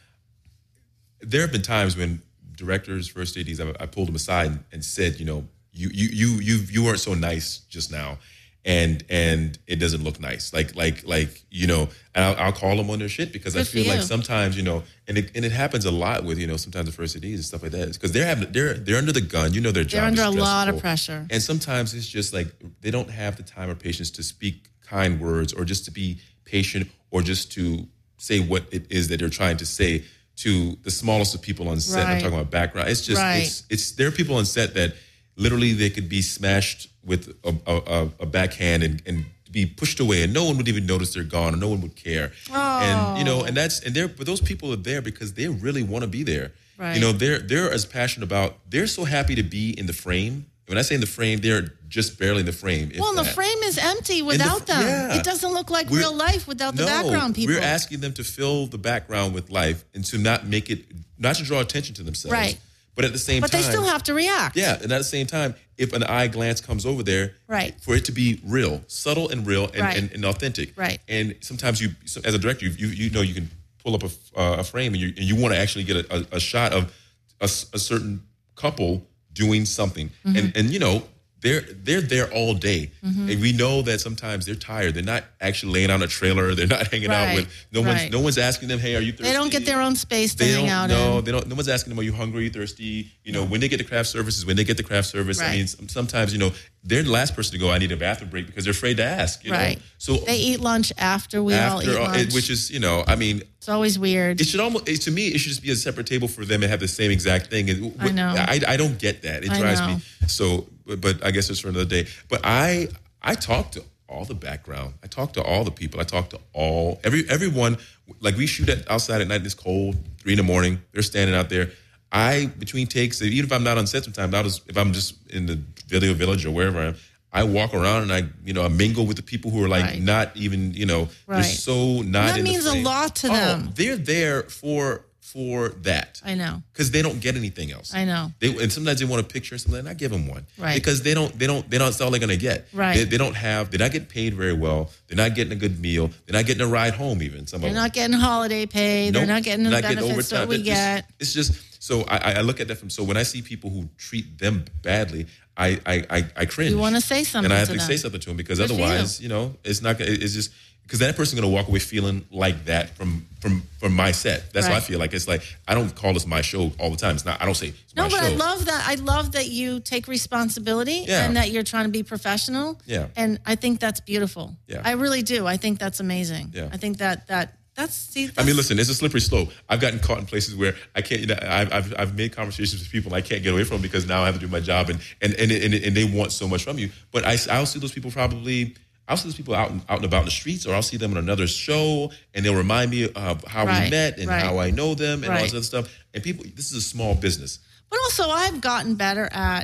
There have been times when directors, first A Ds, I, I pulled them aside and, and said, you know, you you you you you weren't so nice just now, and and it doesn't look nice. Like like like you know, and I'll, I'll call them on their shit because I Good for feel like you. sometimes you know, and it and it happens a lot with you know sometimes the first A Ds and stuff like that because they're having they're they're under the gun. You know their job. They're under is a lot of stressful. pressure. And sometimes it's just like they don't have the time or patience to speak kind words or just to be patient or just to say what it is that they're trying to say to the smallest of people on set. I'm Right. talking about background. It's just Right. it's it's there are people on set that literally they could be smashed with a, a, a, a backhand and, and be pushed away and no one would even notice they're gone or no one would care. And you know, and that's and they're but those people are there because they really want to be there. Right. You know, they're they're as passionate about they're so happy to be in the frame. When I say in the frame, they're just barely in the frame. if Well, the that. frame is empty without them. yeah. It doesn't look like We're- real life without the No, background people. We're asking them to fill the background with life and to not make it, not to draw attention to themselves. Right. But at the same but time. they still have to react. Yeah, and at the same time, if an eye glance comes over there, Right. for it to be real, subtle and real and, Right. and, and authentic. Right. And sometimes you, so as a director, you you, you know you can pull up a, f- uh, a frame and you and you want to actually get a, a, a shot of a, s- a certain couple doing something, Mm-hmm. and and you know. They're they're there all day, Mm-hmm. and we know that sometimes they're tired. They're not actually laying on a trailer. They're not hanging out Right, with no right. one's no one's asking them, hey, are you thirsty? They don't get their own space to They hang don't out no, in. they don't. No one's asking them, "Are you hungry? Are you thirsty?" You know, when they get the craft services, when they get the craft service. I Right. mean, some- sometimes you know they're the last person to go. I need a bathroom break because they're afraid to ask. You Right. Know? So They eat lunch after we all eat after, lunch. it, which is you know, I mean, it's always weird. it should almost it, to me it should just be a separate table for them and have the same exact thing. And I know. I, I don't get that. It I drives know. me so. But, but I guess it's for another day. But I I talk to all the background. I talk to all the people. I talk to all every everyone. Like we shoot at outside at night. It's cold, three in the morning. They're standing out there. I between takes, even if I'm not on set sometimes, I was if I'm just in the video village or wherever I am, I walk around and I you know I mingle with the people who are like Right. not even you know Right. they're so not. That in the means a frame. lot to Oh, them. They're there for for that I know. because they don't get anything else. I know. They and sometimes they want a picture or something, and I give them one. Right. Because they don't, they don't, they don't. That's all they're gonna get. Right. They, they don't have. They're not getting paid very well. They're not getting a good meal. They're not getting a ride home. Even some They're of them. not getting holiday pay. They're Nope. not getting the Not benefits that we It's- get. It's just so I, I look at that from so when I see people who treat them badly, I I I, I cringe. You wanna say something and I have to to them. say something to them because Good for otherwise, you. you know, it's not. gonna It's just because that person's gonna walk away feeling like that from from from my set. That's what I Right. feel like. It's like I don't call this my show all the time. It's not. I don't say it's No, my but show. I love that. I love that you take responsibility Yeah. and that you're trying to be professional. Yeah. And I think that's beautiful. Yeah. I really do. I think that's amazing. Yeah. I think that that that's see. That's, I mean, listen, it's a slippery slope. I've gotten caught in places where I can't. You know, I've, I've I've made conversations with people I can't get away from because now I have to do my job, and and and and, and they want so much from you. But I I'll see those people probably. I'll see those people out and, out and about in the streets, or I'll see them on another show, and they'll remind me of how Right, we met and right. how I know them and all Right. this other stuff. And people, this is a small business. But also, I've gotten better at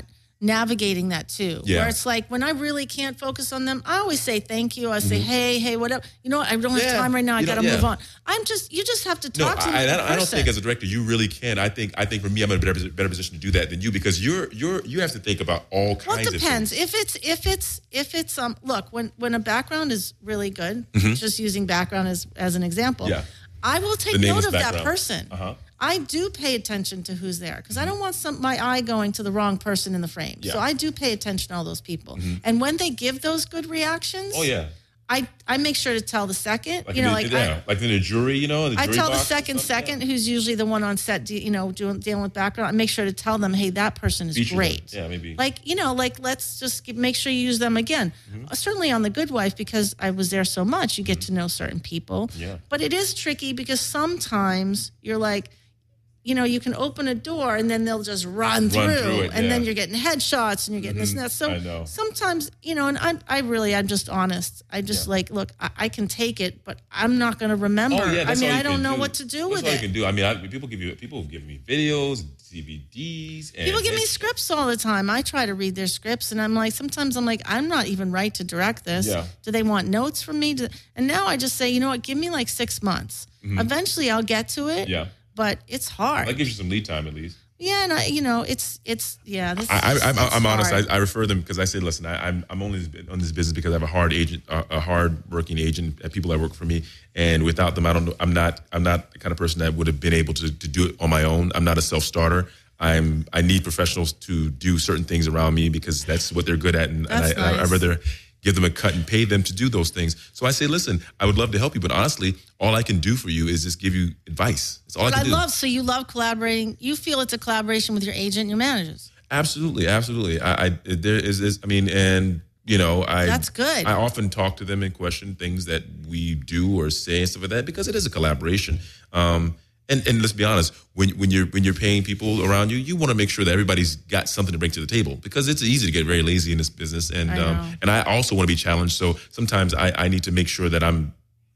navigating that too. Yeah. Where it's like when I really can't focus on them, I always say thank you. I say, hey, hey, whatever. You know what? I don't have Yeah. time right now. I You got to don't- move yeah. on. I'm just, you just have to No, talk to I, them. I, as a don't- I don't person. think as a director you really can. I think I think for me, I'm in a better, better position to do that than you because you're you're you have to think about all kinds Well, it of depends. things. If it's if it's if it's um look, when when a background is really good, just using background as as an example, Mm-hmm. Yeah. I will take The note nameless of that background. person. Uh-huh. I do pay attention to who's there because I don't want some my eye going to the wrong person in the frame. Yeah. So I do pay attention to all those people. And when they give those good reactions, Oh yeah, I I make sure to tell the second. like you know, in like the, yeah, I, like in the jury, you know. The I jury tell the box and second stuff, second, yeah. who's usually the one on set, de- you know, doing dealing with background. I make sure to tell them, hey, that person is Feature them. great. Yeah, maybe. Like you know, like let's just give, make sure you use them again. Mm-hmm. Uh, Certainly on The Good Wife, because I was there so much, you get to know certain people. Yeah. But it is tricky because sometimes you're like, you know, you can open a door and then they'll just run, through, through it, and then yeah. you're getting headshots and you're getting this and that. So I know. sometimes, you know, and I'm, I really, I'm just honest. I just Yeah. like, look, I, I can take it, but I'm not going to remember. Oh yeah, I that's mean, all you I don't can know do. what to do that's with all it. you can do. I mean, I, people give you people give me videos, D V Ds, and People give me it's- scripts all the time. I try to read their scripts, and I'm like, sometimes I'm like, I'm not even right to direct this. Yeah. Do they want notes from me? Do, and now I just say, you know what? Give me like six months. Eventually, I'll get to it. Mm-hmm. Yeah. But it's hard. That gives you some lead time at least. yeah, and I, you know, it's it's yeah. This, I, I, I'm, it's I'm honest. hard. I, I refer them because I say, listen, I, I'm I'm only on this business because I have a hard agent, uh, a hard working agent, uh, people that work for me, and without them, I don't know. I'm not I'm not the kind of person that would have been able to to do it on my own. I'm not a self starter. I'm I need professionals to do certain things around me because that's what they're good at, and, and I, That's and I I'd nice. rather give them a cut and pay them to do those things. So I say, listen, I would love to help you, but honestly, all I can do for you is just give you advice. That's all I But can I do. love so you love collaborating. You feel it's a collaboration with your agent and your managers. Absolutely, absolutely. I, I there is this. I mean, and you know, I That's good. I often talk to them and question things that we do or say and stuff like that because it is a collaboration. Um, and and let's be honest, when when you're when you're paying people around you, you want to make sure that everybody's got something to bring to the table because it's easy to get very lazy in this business. And I know. um, and I also want to be challenged. So sometimes I, I need to make sure that I'm.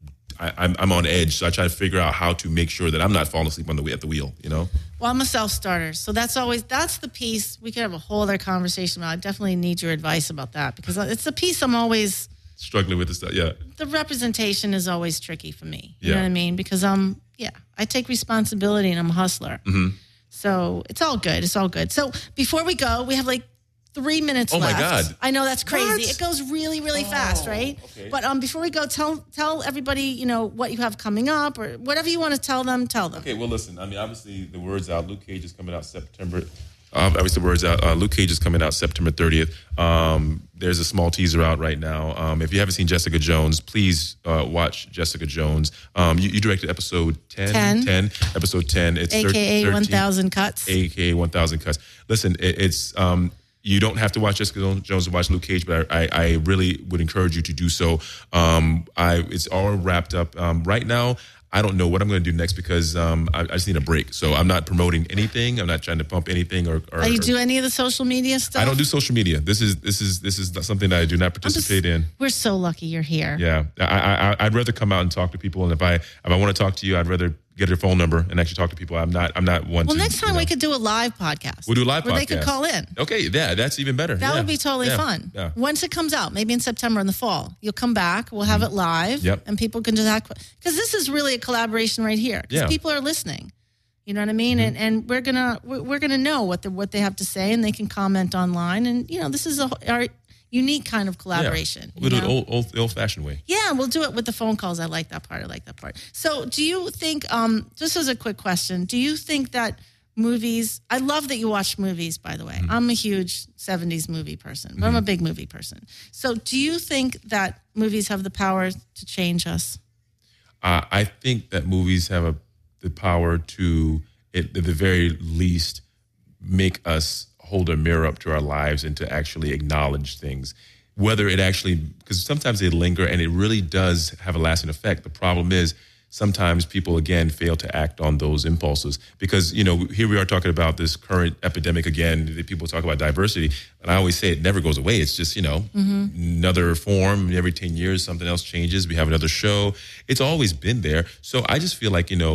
I, I'm I'm on edge, so I try to figure out how to make sure that I'm not falling asleep on the at the wheel. You know. Well, I'm a self-starter, so that's always that's the piece we could have a whole other conversation about. I definitely need your advice about that because it's the piece I'm always Struggling with this stuff, yeah. the representation is always tricky for me. You Yeah. know what I mean? Because I'm yeah, I take responsibility and I'm a hustler. Mm-hmm. So it's all good. It's all good. So before we go, we have like three minutes Oh, my left. God. I know that's crazy. What? It goes really, really fast, right? okay. But um, before we go, tell tell everybody you know what you have coming up or whatever you want to tell them. Tell them. Okay, well, listen. I mean, obviously, the word's out. Luke Cage is coming out September. Um, obviously, the word's out. Uh, Luke Cage is coming out September thirtieth. Um, there's a small teaser out right now. Um, if you haven't seen Jessica Jones, please uh, watch Jessica Jones. Um, you, you directed episode ten. ten. ten. Episode ten. It's A K A thirteen one thousand cuts. A K A one thousand cuts. Listen, it, it's um, you don't have to watch Jessica Jones to watch Luke Cage, but I, I, I really would encourage you to do so. Um, I it's all wrapped up um, right now. I don't know what I'm going to do next because um, I, I just need a break. So I'm not promoting anything. I'm not trying to pump anything. Or, or Do you or- do any of the social media stuff? I don't do social media. This is this is this is something that I do not I'm just- participate in. We're so lucky you're here. Yeah, I, I I'd rather come out and talk to people. And if I if I want to talk to you, I'd rather get your phone number and actually talk to people. I'm not I'm not one. Well, to, next time you know. we could do a live podcast. We'll do a live where podcast. they could call in. Okay, yeah, that's even better. That Yeah. would be totally Yeah. fun. Yeah. Once it comes out, maybe in September in the fall, you'll come back. We'll have it live, Yep. and people can just ask because this is really a collaboration right here. Because Yeah. people are listening. You know what I mean? And and we're gonna we're, we're gonna know what the what they have to say, and they can comment online. And you know, this is a our unique kind of collaboration. Yeah. We'll you do it know? old, old, old fashioned way. Yeah, we'll do it with the phone calls. I like that part. I like that part. So, do you think, um, just as a quick question, do you think that movies, I love that you watch movies, by the way. Mm-hmm. I'm a huge seventies movie person, but I'm a big movie person. So, do you think that movies have the power to change us? Uh, I think that movies have a, the power to, at the very least, make us hold a mirror up to our lives and to actually acknowledge things. Whether it actually, because sometimes they linger and it really does have a lasting effect. The problem is sometimes people, again, fail to act on those impulses. Because, you know, here we are talking about this current epidemic again. that People talk about diversity. And I always say it never goes away. It's just, you know, another form. Every ten years, something else changes. We have another show. It's always been there. So I just feel like, you know,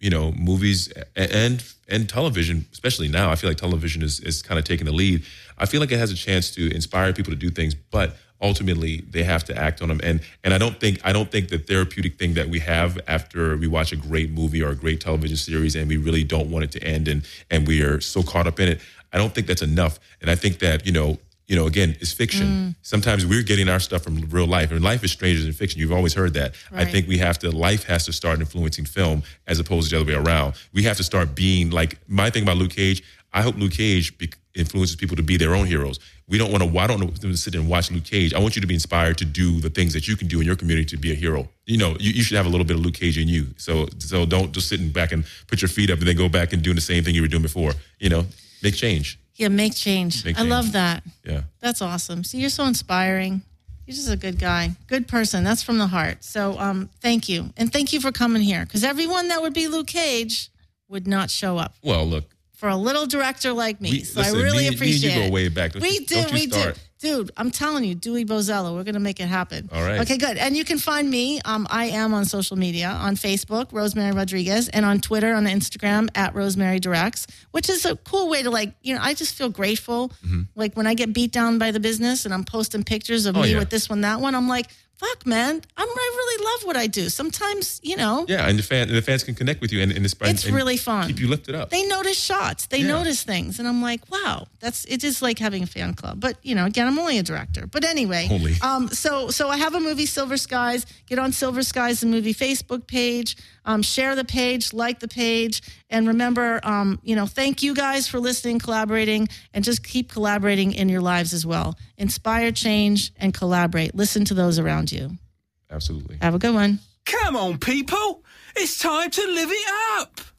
you know, movies and and television, especially now, I feel like television is, is kind of taking the lead. I feel like it has a chance to inspire people to do things, but ultimately they have to act on them. And and I don't think I don't think the therapeutic thing that we have after we watch a great movie or a great television series and we really don't want it to end and and we are so caught up in it, I don't think that's enough. And I think that, you know, you know, again, it's fiction. Mm. Sometimes we're getting our stuff from real life, and life is stranger than fiction. You've always heard that. Right. I think we have to, life has to start influencing film as opposed to the other way around. We have to start being like, my thing about Luke Cage, I hope Luke Cage be, influences people to be their own heroes. We don't want to, I don't want them to sit and watch Luke Cage. I want you to be inspired to do the things that you can do in your community to be a hero. You know, you, you should have a little bit of Luke Cage in you. So, so don't just sit back and put your feet up and then go back and doing the same thing you were doing before. You know, make change. Yeah, make change. Make I change. love that. Yeah. That's awesome. See, you're so inspiring. You're just a good guy, good person. That's from the heart. So um, thank you. And thank you for coming here, because everyone that would be Luke Cage would not show up. Well, look. For a little director like me. We, so listen, I really me, appreciate it. Me and you go way back. Don't we you, do, don't you we start. do. Dude, I'm telling you, Dewey Bozello, we're going to make it happen. All right. Okay, good. And you can find me. Um, I am on social media, on Facebook, Rosemary Rodriguez, and on Twitter, on Instagram, at Rosemary Directs, which is a cool way to, like, you know, I just feel grateful. Mm-hmm. Like when I get beat down by the business and I'm posting pictures of oh, me yeah. with this one, that one, I'm like, fuck, man, I'm, I really love what I do. Sometimes, you know. Yeah, and the, fan, and the fans can connect with you and, and inspire. It's and really fun. Keep you lifted up. They notice shots. They yeah. notice things. And I'm like, wow, that's it is like having a fan club. But, you know, again, I'm only a director. But anyway, only. Um, so so I have a movie, Silver Skies. Get on Silver Skies, the movie Facebook page. Um, share the page, like the page. And remember, um, you know, thank you guys for listening, collaborating, and just keep collaborating in your lives as well. Inspire, change, and collaborate. Listen to those around you. Absolutely. Have a good one. Come on, people. It's time to live it up.